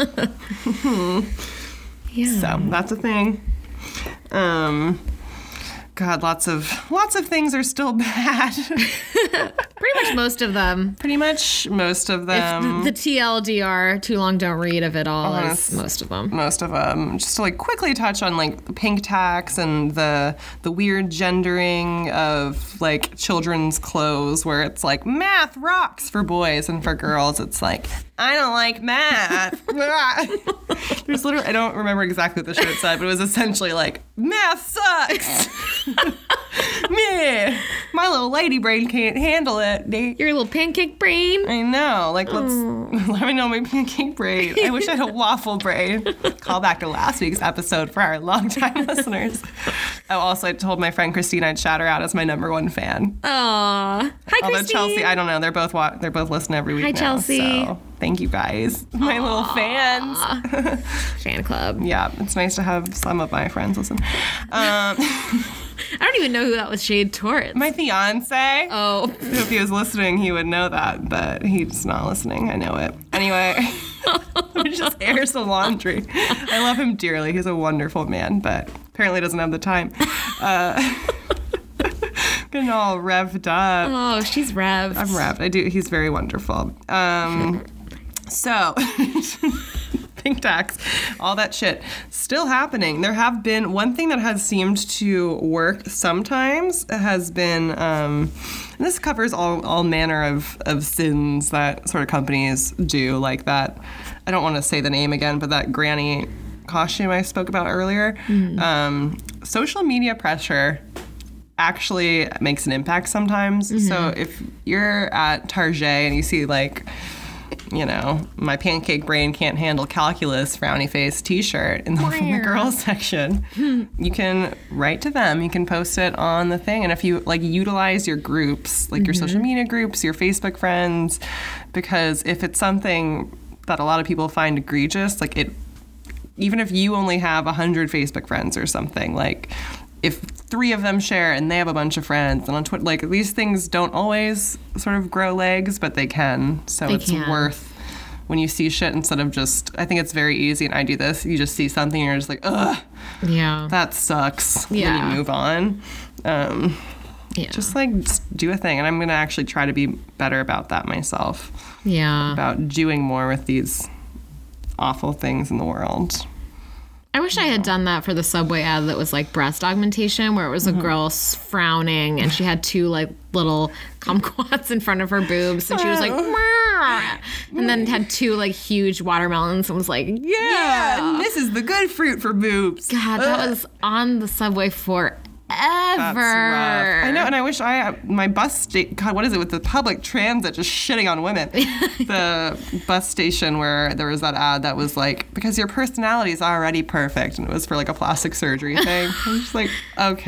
Yeah. So that's a thing. Um... God, lots of lots of things are still bad. Pretty much most of them. Pretty much most of them. If the, the T L D R, too long don't read of it all, uh, is most of them. Most of them. Just to like quickly touch on like the pink tax and the the weird gendering of like children's clothes, where it's like math rocks for boys and for girls it's like I don't like math. There's literally I don't remember exactly what the shit said, but it was essentially like math sucks. Me, my little lady brain can't handle it. Your little pancake brain? I know. Like, let's oh. let me know my pancake brain. I wish I had a waffle brain. Call back to last week's episode for our longtime listeners. Oh, also, I told my friend Christine I'd shout her out as my number one fan. Aw. Hi, Although Christine. Chelsea, I don't know. They're both wa- they're both listening every week Hi, now. Chelsea. So thank you guys, my Aww. little fans. Fan club. Yeah, it's nice to have some of my friends listen. Um, I don't even know who that was shade towards. my fiance. Oh. If he was listening, he would know that, but he's not listening. I know it. Anyway, he just airs the laundry. I love him dearly. He's a wonderful man, but apparently doesn't have the time. Uh, getting all revved up. Oh, she's revved. I'm revved. I do. He's very wonderful. Um, so, pink tax, all that shit, still happening. There have been, one thing that has seemed to work sometimes has been, um, and this covers all, all manner of, of sins that sort of companies do, like that, I don't want to say the name again, but that granny costume I spoke about earlier. Mm. Um, social media pressure actually makes an impact sometimes. Mm-hmm. So if you're at Target and you see like, you know, my pancake brain can't handle calculus frowny face t-shirt in the, in the girls section, you can write to them. You can post it on the thing. And if you like utilize your groups, like mm-hmm. your social media groups, your Facebook friends, because if it's something that a lot of people find egregious, like it, even if you only have one hundred Facebook friends or something, like if three of them share and they have a bunch of friends and on Twitter, like these things don't always sort of grow legs, but they can. So they it's can. worth when you see shit instead of just, I think it's very easy, and I do this, you just see something and you're just like, ugh, yeah, that sucks. Yeah. Then you move on. Um, yeah. Just like just do a thing. And I'm going to actually try to be better about that myself. Yeah. About doing more with these awful things in the world. I wish I had done that for the Subway ad that was like breast augmentation, where it was a mm-hmm. girl frowning and she had two like little kumquats in front of her boobs and she was like, Mah! And then had two like huge watermelons and was like, yeah, yeah, this is the good fruit for boobs. God, that Ugh. was on the Subway forever. That's rough. I know, and I wish I, my bus station, God, what is it with the public transit just shitting on women? The bus station where there was that ad that was like, because your personality is already perfect, and it was for like a plastic surgery thing. I'm just like,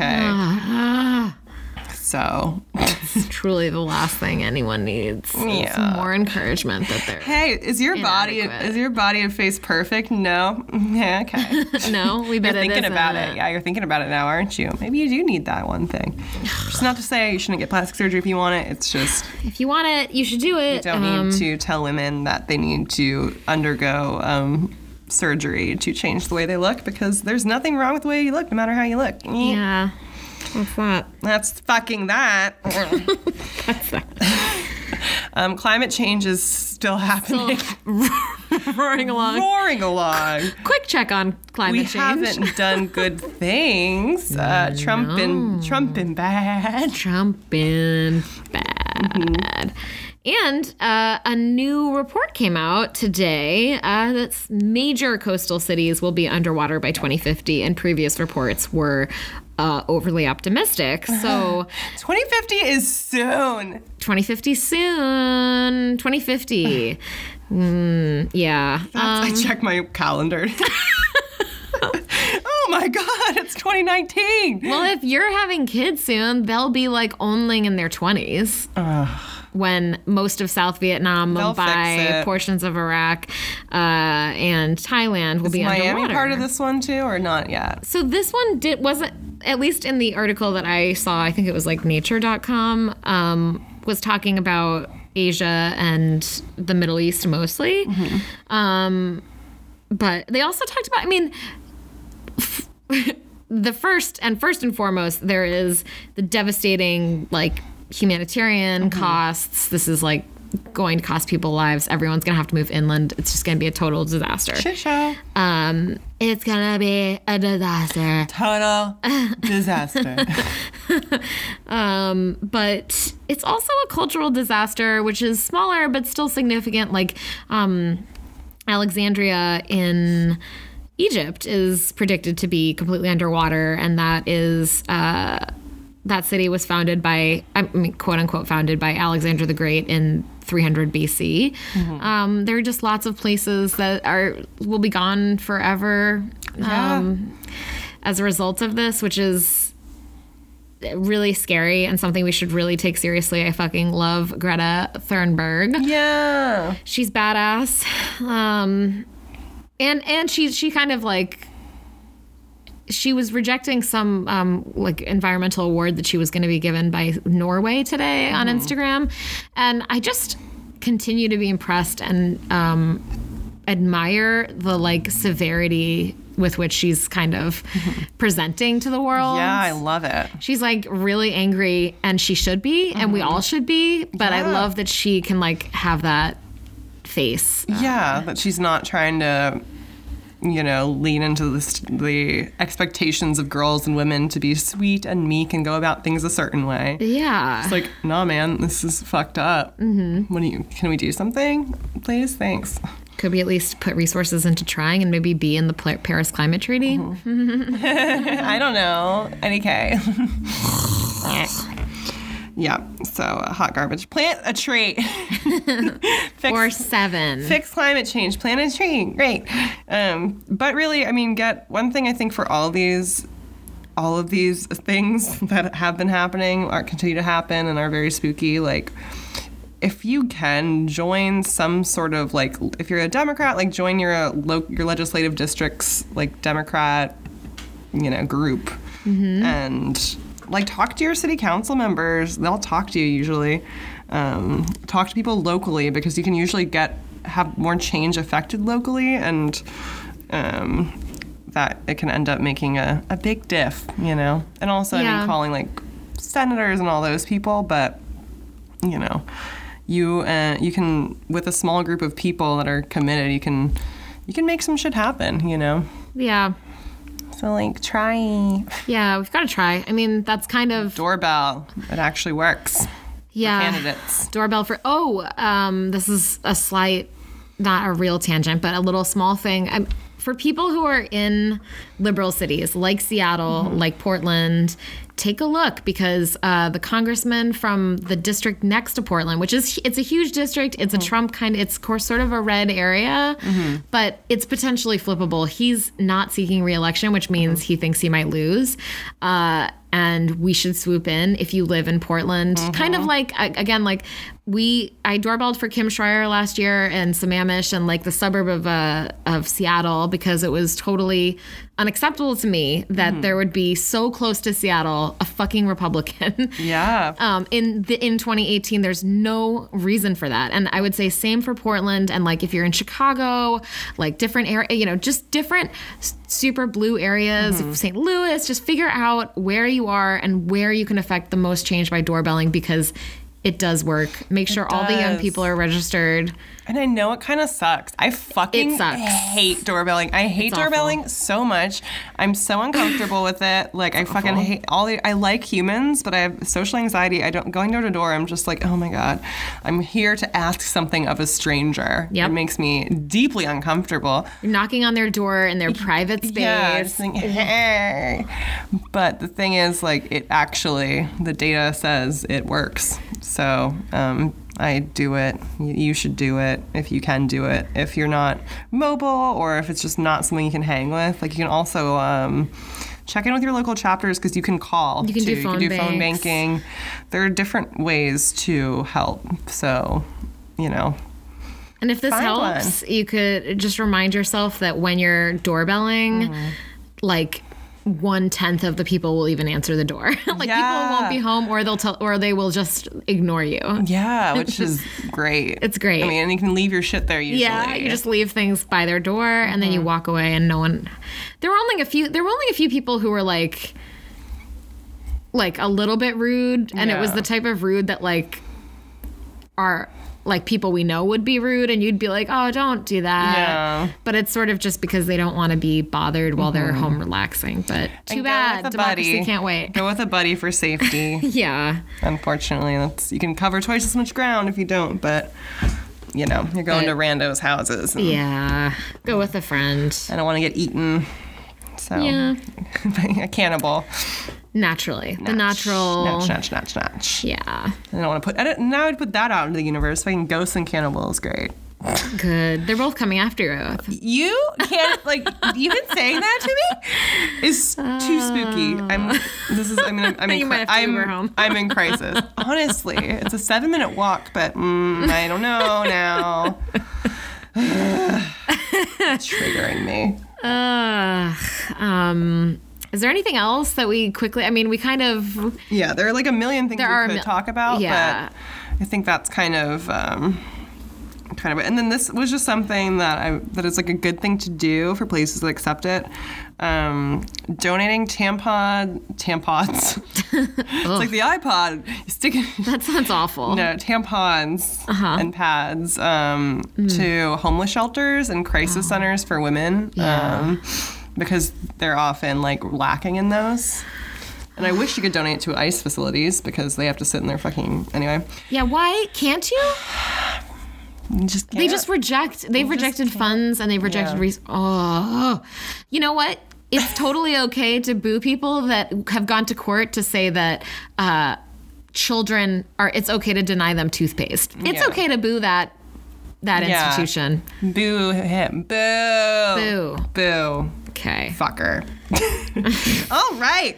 okay. So. It's truly the last thing anyone needs. Yeah. It's more encouragement that they're Hey, is your body is your body and face perfect? No. Yeah, okay. No, we bet you're it thinking isn't. about it. Yeah, you're thinking about it now, aren't you? Maybe you do need that one thing. Just not to say you shouldn't get plastic surgery if you want it. It's just if you want it, you should do it. You don't um, need to tell women that they need to undergo um, surgery to change the way they look, because there's nothing wrong with the way you look, no matter how you look. Yeah. What's that? That's fucking that. That's that. Um, climate change is still happening. Still roaring along. Roaring along. Quick check on climate we change. We haven't done good things. Uh, Trump no. been Trump been bad. Trump been bad. Mm-hmm. And uh, a new report came out today uh, that major coastal cities will be underwater by twenty fifty, and previous reports were uh, overly optimistic. So twenty fifty is soon. twenty fifty soon. twenty fifty. mm, yeah. Um, I check my calendar. Oh my God, it's twenty nineteen. Well, if you're having kids soon, they'll be like only in their twenties. Ugh. When most of South Vietnam, They'll Mumbai, portions of Iraq, uh, and Thailand will Is be Miami underwater. Part of this one too, or not yet? So this one did wasn't, at least in the article that I saw, I think it was like nature dot com, um, was talking about Asia and the Middle East mostly. Mm-hmm. Um, but they also talked about, I mean, the first and first and foremost, there is the devastating, like, humanitarian mm-hmm. costs. This is like going to cost people lives. Everyone's gonna have to move inland. It's just gonna be a total disaster. Shit show. Um, it's gonna be a disaster. Total disaster. um, but it's also a cultural disaster, which is smaller but still significant. Like um, Alexandria in Egypt is predicted to be completely underwater, and that is. Uh, That city was founded by, I mean, quote unquote, founded by Alexander the Great in three hundred B C. Mm-hmm. Um, there are just lots of places that are will be gone forever yeah. um, as a result of this, which is really scary and something we should really take seriously. I fucking love Greta Thunberg. Yeah. She's badass. Um, and and she she kind of like she was rejecting some um, like environmental award that she was going to be given by Norway today mm-hmm. on Instagram, and I just continue to be impressed and um, admire the like severity with which she's kind of mm-hmm. presenting to the world. Yeah, I love it. She's like really angry, and she should be, mm-hmm. and we all should be, but yeah. I love that she can like have that face. Yeah, that she's not trying to, you know, lean into this, the expectations of girls and women to be sweet and meek and go about things a certain way. Yeah. It's like, nah, man, this is fucked up. Mm-hmm. What do you, can we do something? Please? Thanks. Could we at least put resources into trying and maybe be in the Paris Climate Treaty? Mm-hmm. I don't know. N E K. Yeah, so uh, hot garbage. Plant a tree. Fix, or seven. Fix climate change. Plant a tree. Great. Um, but really, I mean, get one thing I think for all these, all of these things that have been happening or continue to happen and are very spooky, like, if you can join some sort of like, if you're a Democrat, like join your uh, lo- your legislative district's like Democrat, you know, group, mm-hmm. and like talk to your city council members. They'll talk to you usually. Um, talk to people locally because you can usually get have more change affected locally, and um, that it can end up making a, a big diff, you know. And also, yeah. I mean, calling like senators and all those people, but you know. You uh, you can, with a small group of people that are committed, you can you can make some shit happen, you know? Yeah. So, like, try. Yeah, we've got to try. I mean, that's kind of... Doorbell. It actually works. Yeah. For candidates. Doorbell for... Oh, um, this is a slight, not a real tangent, but a little small thing. I'm, for people who are in liberal cities like Seattle, mm-hmm. like Portland... take a look because uh, the congressman from the district next to Portland, which is, it's a huge district. It's mm-hmm. a Trump kind of, it's course sort of a red area, mm-hmm. but it's potentially flippable. He's not seeking re-election, which means mm-hmm. he thinks he might lose. Uh, and we should swoop in if you live in Portland. Mm-hmm. Kind of like, again, like we, I doorbelled for Kim Schreier last year and Sammamish and like the suburb of uh, of Seattle because it was totally unacceptable to me that mm-hmm. there would be so close to Seattle a fucking Republican. Yeah. um, in the, in twenty eighteen, there's no reason for that. And I would say same for Portland. And like if you're in Chicago, like different area, you know, just different super blue areas, mm-hmm. Saint Louis, just figure out where you are and where you can affect the most change by doorbelling because it does work. Make sure all the young people are registered. And I know it kind of sucks. I fucking hate doorbelling. I hate it's doorbelling awful. so much. I'm so uncomfortable with it. Like it's I fucking awful. hate all the, I like humans, but I have social anxiety. I don't going door to door. I'm just like, oh my God, I'm here to ask something of a stranger. Yep. It makes me deeply uncomfortable. You're knocking on their door in their private space. Yeah, just like, hey. But the thing is, like, it actually, the data says it works. So, um, I do it. You should do it if you can do it. If you're not mobile or if it's just not something you can hang with, like you can also um, check in with your local chapters because you can call. You can too. do phone You can do phone banks. banking. There are different ways to help. So, you know. And if this helps, one. you could just remind yourself that when you're doorbelling, mm-hmm. like one tenth of the people will even answer the door. like yeah. people won't be home, or they'll tell, or they will just ignore you. Yeah, which is great. It's great. I mean, and you can leave your shit there usually. Yeah, you just leave things by their door, mm-hmm. and then you walk away, and no one. There were only a few. There were only a few people who were like, like a little bit rude, and yeah. it was the type of rude that like are. like people we know would be rude and you'd be like, oh, don't do that. Yeah. But it's sort of just because they don't want to be bothered while mm-hmm. they're home relaxing. But too and bad. Democracy buddy. can't wait. Go with a buddy for safety. yeah. Unfortunately, that's you can cover twice as much ground if you don't, but you know, you're going but, to randos' houses. And yeah. Go with a friend. I don't want to get eaten. So yeah. a cannibal. Naturally. Natch, the natural. Natch, natch, natch, natch. Yeah. I don't want to put, I don't, now I'd put that out into the universe. Fucking ghosts and cannibals, great. Good. They're both coming after you. You can't, like, you've been saying that to me? is too spooky. I'm. This is. I'm. In, I'm. In, You might have to I'm, Uber home. I'm in crisis. Honestly, it's a seven minute walk, but mm, I don't know now. It's triggering me. Uh, um, is there anything else that we quickly? I mean, we kind of. Yeah, there are like a million things There we are a could mil- talk about, yeah. but I think that's kind of. Um, Kind of, and then this was just something that I that is like a good thing to do for places that accept it. Um, donating tampon tampons. It's like the iPod. You stick it. That sounds awful. No, tampons Uh-huh. and pads um, mm. to homeless shelters and crisis oh. centers for women, yeah. um, because they're often like lacking in those. And I wish you could donate to ICE facilities because they have to sit in their fucking anyway. Yeah, why can't you? You just they just reject. They've you rejected funds and they've rejected. Yeah. Res- oh, you know what? It's totally okay to boo people that have gone to court to say that uh, children are. It's okay to deny them toothpaste. It's yeah. okay to boo that that yeah. institution. Boo him. Boo. Boo. Boo. Okay. Fucker. All right.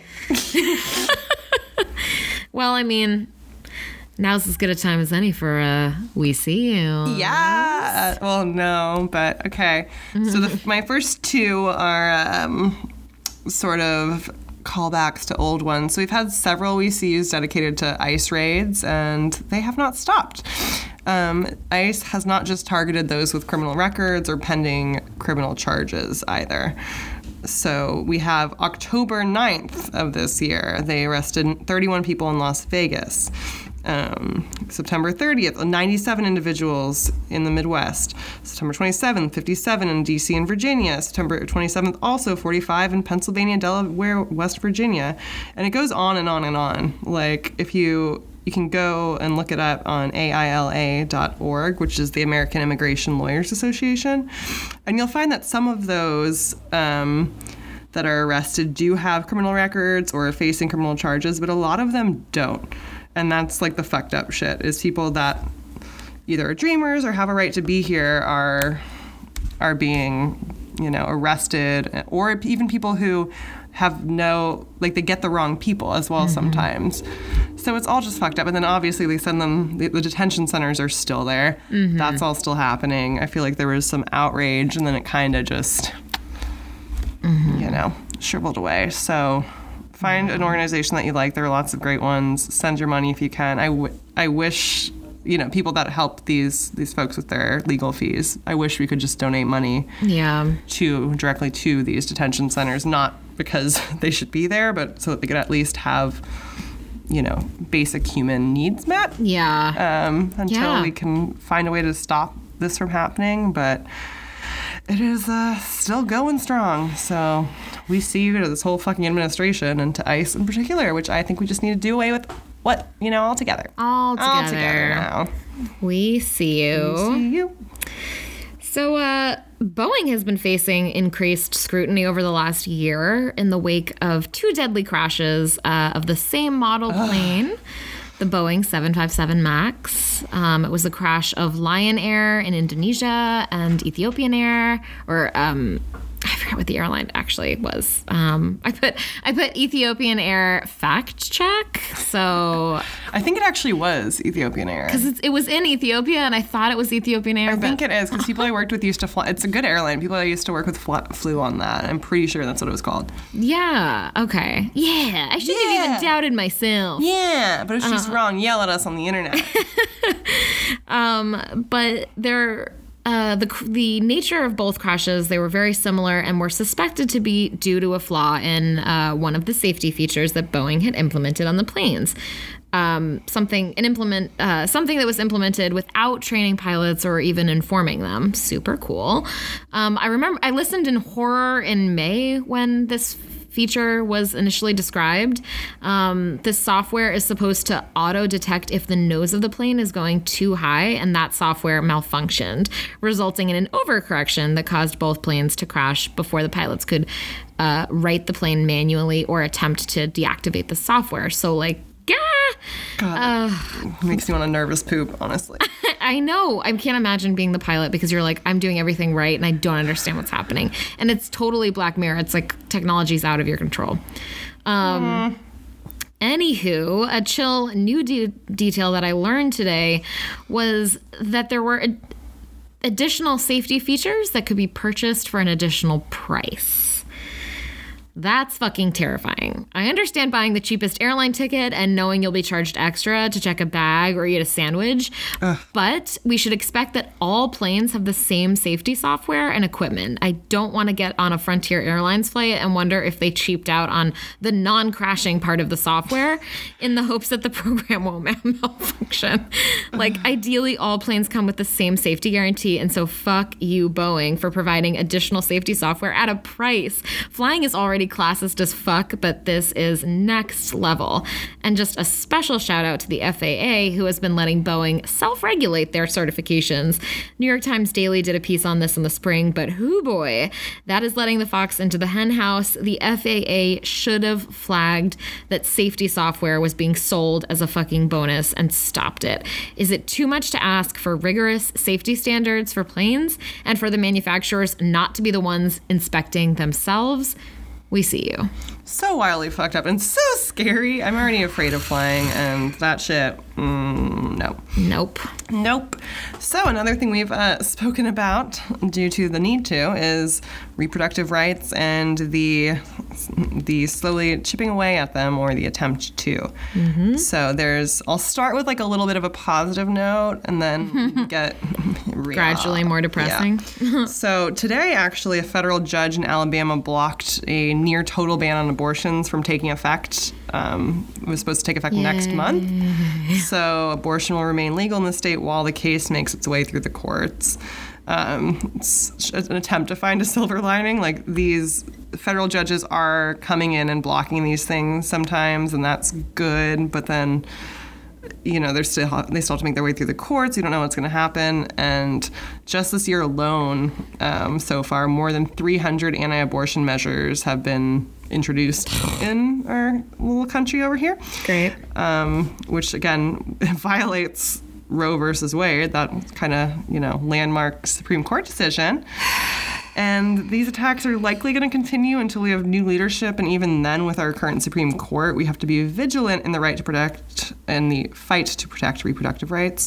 Well, I mean. Now's as good a time as any for uh, We See You. Yeah. Well, no, but okay. So the, my first two are um, sort of callbacks to old ones. So we've had several We See Yous dedicated to ICE raids, and they have not stopped. Um, ICE has not just targeted those with criminal records or pending criminal charges either. So we have October ninth of this year. They arrested thirty-one people in Las Vegas. Um, September thirtieth, ninety-seven individuals in the Midwest. September twenty-seventh, fifty-seven in D C and Virginia. September twenty-seventh, also forty-five in Pennsylvania, Delaware, West Virginia. And it goes on and on and on. Like, if you... You can go and look it up on A I L A dot org, which is the American Immigration Lawyers Association. And you'll find that some of those um, that are arrested do have criminal records or are facing criminal charges, but a lot of them don't. And that's like the fucked up shit, is people that either are dreamers or have a right to be here are are being, you know, arrested, or even people who have no, like, they get the wrong people as well mm-hmm. sometimes. So it's all just fucked up. And then obviously they send them, the, the detention centers are still there. Mm-hmm. That's all still happening. I feel like there was some outrage and then it kind of just, mm-hmm. you know, shriveled away. So find mm-hmm. an organization that you like. There are lots of great ones. Send your money if you can. I, w- I wish, you know, people that help these these folks with their legal fees, I wish we could just donate money yeah. to directly to these detention centers, not because they should be there, but so that they could at least have, you know, basic human needs met. Yeah. Um, until yeah. we can find a way to stop this from happening. But it is uh, still going strong. So we see you to this whole fucking administration and to ICE in particular, which I think we just need to do away with. What, you know, all together. All together. All together now. We see you. We see you. So, uh, Boeing has been facing increased scrutiny over the last year in the wake of two deadly crashes uh, of the same model plane, the Boeing seven fifty-seven MAX. Um, it was a crash of Lion Air in Indonesia and Ethiopian Air, or um, I forgot what the airline actually was. Um, I put I put Ethiopian Air fact check. So I think it actually was Ethiopian Air. Because it was in Ethiopia, and I thought it was Ethiopian Air. I think it is, because people I worked with used to fly. It's a good airline. People I used to work with fl- flew on that. I'm pretty sure that's what it was called. Yeah. Okay. Yeah. I shouldn't Yeah. have even doubted myself. Yeah, but if she's Uh-huh. wrong, yell at us on the internet. Um, but they're. Uh, the the nature of both crashes, they were very similar and were suspected to be due to a flaw in uh, one of the safety features that Boeing had implemented on the planes. Um, something an implement uh, something that was implemented without training pilots or even informing them. Super cool. Um, I remember I listened in horror in May when this feature was initially described. Um, this software is supposed to auto-detect if the nose of the plane is going too high, and that software malfunctioned, resulting in an overcorrection that caused both planes to crash before the pilots could uh, right the plane manually or attempt to deactivate the software. So, like, yeah, God, uh, makes me want a nervous poop, honestly. I know. I can't imagine being the pilot because you're like, I'm doing everything right and I don't understand what's happening. And it's totally Black Mirror. It's like technology's out of your control. Um, mm. Anywho, a chill new de- detail that I learned today was that there were ad- additional safety features that could be purchased for an additional price. That's fucking terrifying. I understand buying the cheapest airline ticket and knowing you'll be charged extra to check a bag or eat a sandwich, Ugh. But we should expect that all planes have the same safety software and equipment. I don't want to get on a Frontier Airlines flight and wonder if they cheaped out on the non-crashing part of the software in the hopes that the program won't malfunction. Like, ideally, all planes come with the same safety guarantee, and so fuck you, Boeing, for providing additional safety software at a price. Flying is already classist as fuck, but this is next level. And just a special shout out to the F A A, who has been letting Boeing self-regulate their certifications. New York Times Daily did a piece on this in the spring, but hoo boy, that is letting the fox into the hen house. The F A A should have flagged that safety software was being sold as a fucking bonus and stopped it. Is it too much to ask for rigorous safety standards for planes and for the manufacturers not to be the ones inspecting themselves? We see you. So wildly fucked up and so scary. I'm already afraid of flying, and that shit, mm, no. Nope. Nope. So another thing we've uh, spoken about due to the need to is reproductive rights and the the slowly chipping away at them, or the attempt to. Mm-hmm. So there's, I'll start with like a little bit of a positive note and then get real. Gradually more depressing. Yeah. So today, actually, a federal judge in Alabama blocked a near total ban on abortions from taking effect. Um, it was supposed to take effect Yay. next month. So abortion will remain legal in the state while the case makes its way through the courts. Um, it's an attempt to find a silver lining. Like, these federal judges are coming in and blocking these things sometimes, and that's good. But then, you know, they're still they still have to make their way through the courts. You don't know what's going to happen. And just this year alone, um, so far, more than three hundred anti-abortion measures have been introduced in our little country over here. Great. Um, which, again, violates Roe versus Wade, that kind of, you know, landmark Supreme Court decision. And these attacks are likely going to continue until we have new leadership. And even then, with our current Supreme Court, we have to be vigilant in the right to protect and the fight to protect reproductive rights.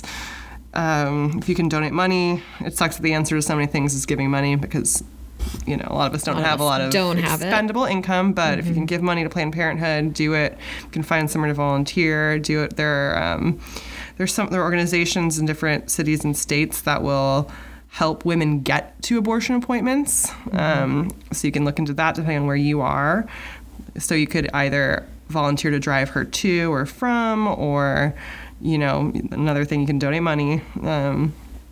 Um, if you can donate money, it sucks that the answer to so many things is giving money, because, you know, a lot of us don't have a lot of don't expendable income. But mm-hmm. if you can give money to Planned Parenthood, do it. You can find somewhere to volunteer, do it. There are, um, there's some there are organizations in different cities and states that will help women get to abortion appointments. Mm-hmm. Um, so you can look into that depending on where you are. So you could either volunteer to drive her to or from, or, you know, another thing, you can donate money. Um,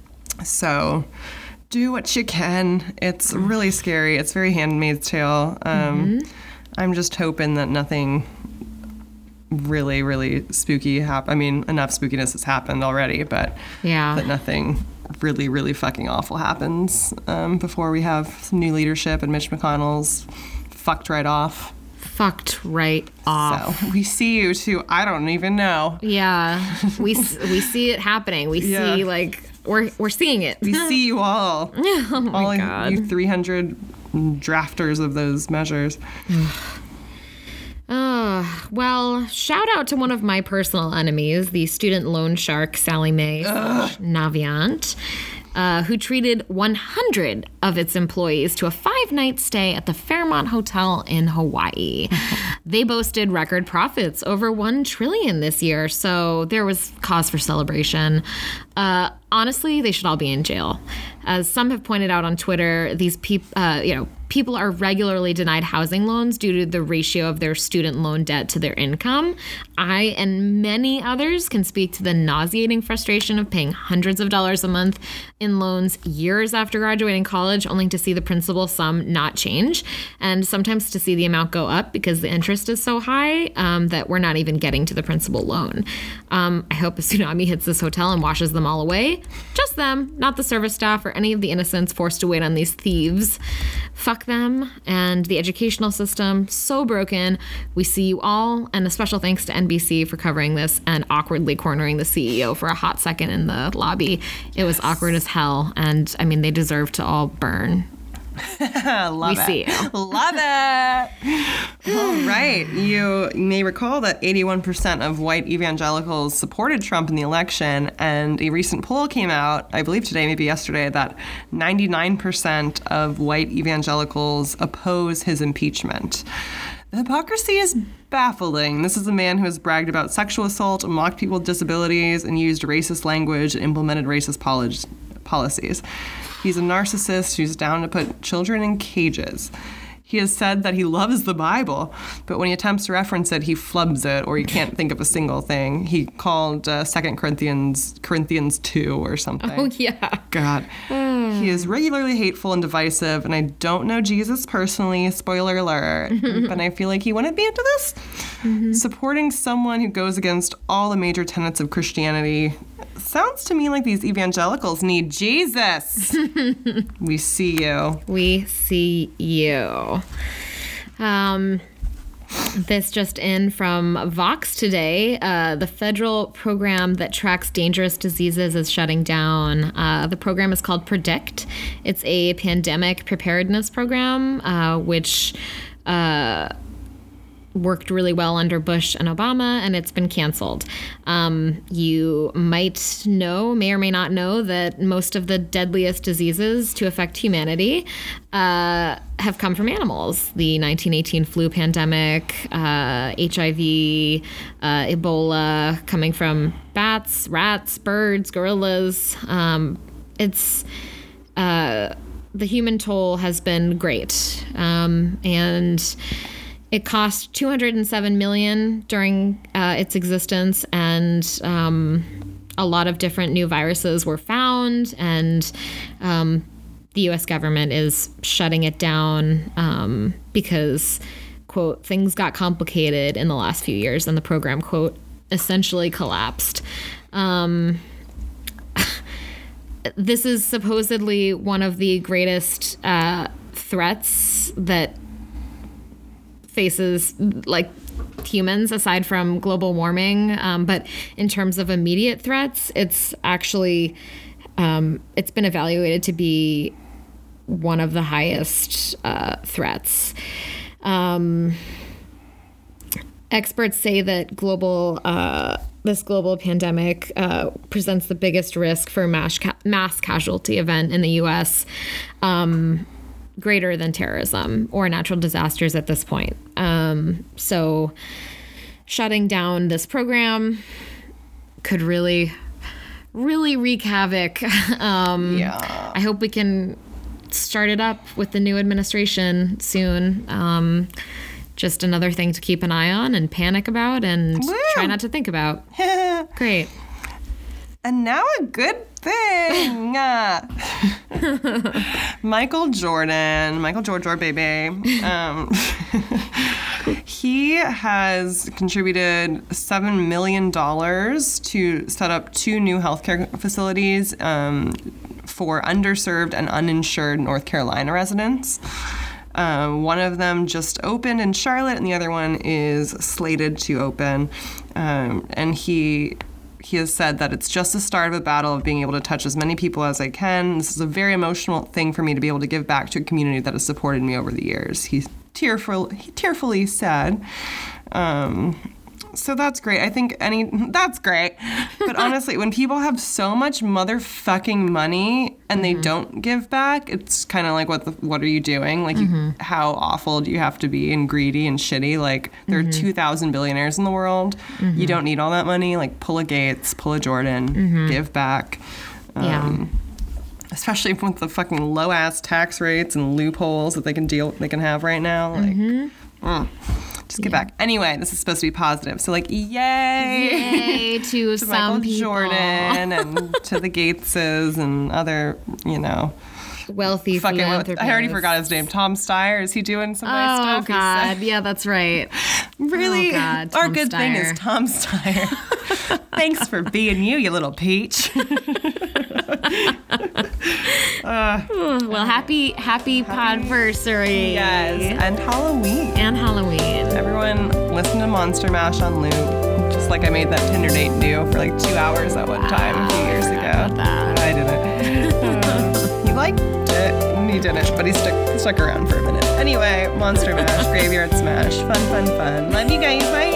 so do what you can. It's really scary. It's very Handmaid's Tale. Um, mm-hmm. I'm just hoping that nothing really, really spooky happen. I mean, enough spookiness has happened already, but yeah, that nothing really, really fucking awful happens um, before we have some new leadership and Mitch McConnell's fucked right off. Fucked right off. So we see you too. I don't even know. Yeah, we we see it happening. We yeah. see like we're we're seeing it. We see you all. Oh my all God. You three hundred drafters of those measures. Uh, well, shout out to one of my personal enemies, the student loan shark Sally Mae Navient, uh, who treated one hundred of its employees to a five-night stay at the Fairmont Hotel in Hawaii. They boasted record profits, over one trillion dollars this year, so there was cause for celebration. Uh, honestly, they should all be in jail. As some have pointed out on Twitter, these people, uh, you know, people are regularly denied housing loans due to the ratio of their student loan debt to their income. I and many others can speak to the nauseating frustration of paying hundreds of dollars a month in loans years after graduating college, only to see the principal sum not change, and sometimes to see the amount go up because the interest is so high um, that we're not even getting to the principal loan. Um, I hope a tsunami hits this hotel and washes them all away. Just them, not the service staff or any of the innocents forced to wait on these thieves. Fuck fuck them. And the educational system, so broken. We see you all. And a special thanks to N B C for covering this and awkwardly cornering the C E O for a hot second in the lobby. It was awkward as hell. And I mean, they deserve to all burn. Love we it. see you. Love it. All right. You may recall that eighty-one percent of white evangelicals supported Trump in the election, and a recent poll came out, I believe today, maybe yesterday, that ninety-nine percent of white evangelicals oppose his impeachment. The hypocrisy is baffling. This is a man who has bragged about sexual assault, mocked people with disabilities, and used racist language and implemented racist poli- policies. He's a narcissist who's down to put children in cages. He has said that he loves the Bible, but when he attempts to reference it, he flubs it, or he can't think of a single thing. He called uh, Second Corinthians Corinthians two or something. Oh, yeah. God. Mm. He is regularly hateful and divisive, and I don't know Jesus personally, spoiler alert, but I feel like he wouldn't be into this. Mm-hmm. Supporting someone who goes against all the major tenets of Christianity sounds to me like these evangelicals need Jesus. We see you. We see you. Um, this just in from Vox today. Uh, the federal program that tracks dangerous diseases is shutting down. Uh, the program is called PREDICT. It's a pandemic preparedness program, uh, which... Uh, worked really well under Bush and Obama, and it's been canceled. Um, you might know, may or may not know, that most of the deadliest diseases to affect humanity uh, have come from animals. The nineteen eighteen flu pandemic, uh, H I V, uh, Ebola, coming from bats, rats, birds, gorillas. Um, it's... Uh, the human toll has been great. Um, and... It cost two hundred seven million dollars during uh, its existence, and um, a lot of different new viruses were found, and um, the U S government is shutting it down um, because, quote, things got complicated in the last few years, and the program, quote, essentially collapsed. Um, this is supposedly one of the greatest uh, threats that faces like humans aside from global warming. Um, but in terms of immediate threats, it's actually, um, it's been evaluated to be one of the highest uh, threats. Um, experts say that global, uh, this global pandemic uh, presents the biggest risk for mass, ca- mass casualty event in the U S, um, greater than terrorism or natural disasters at this point. Um, so shutting down this program could really, really wreak havoc. um, yeah. I hope we can start it up with the new administration soon. Um, just another thing to keep an eye on and panic about and Woo! Try not to think about. Great. And now a good thing. Michael Jordan, Michael George, our baby. Um, he has contributed seven million dollars to set up two new healthcare facilities um, for underserved and uninsured North Carolina residents. Um, one of them just opened in Charlotte, and the other one is slated to open. Um, and he... He has said that it's just the start of a battle of being able to touch as many people as I can. This is a very emotional thing for me to be able to give back to a community that has supported me over the years. He tearful, he tearfully said. Um, so that's great. I think any that's great. But honestly, when people have so much motherfucking money and mm-hmm. they don't give back, it's kind of like, what the, what are you doing? Like, mm-hmm. you, how awful do you have to be and greedy and shitty? Like, there mm-hmm. are two thousand billionaires in the world. Mm-hmm. You don't need all that money. Like, pull a Gates, pull a Jordan, mm-hmm. give back. Um, yeah. Especially with the fucking low-ass tax rates and loopholes that they can deal, they can have right now. Like, mm-hmm. mm. Just get yeah. back. Anyway, this is supposed to be positive. So, like, yay! Yay to, to some Michael people. Jordan and to the Gateses and other, you know, wealthy fucking. philanthropists. I already forgot his name. Tom Steyer. Is he doing some nice oh, stuff? Oh God, yeah, that's right. Really, oh, God, Tom our good Steyer. thing is Tom Steyer. Thanks for being you, you little peach. uh, well, happy, happy, happy podversary. Yes, and Halloween. And Halloween. Everyone listen to Monster Mash on loop, just like I made that Tinder date do for like two hours at one time a few years ago. I didn't. Uh, he liked it. He didn't, but he stuck, stuck around for a minute. Anyway, Monster Mash, Graveyard Smash. Fun, fun, fun. Love you guys. Bye.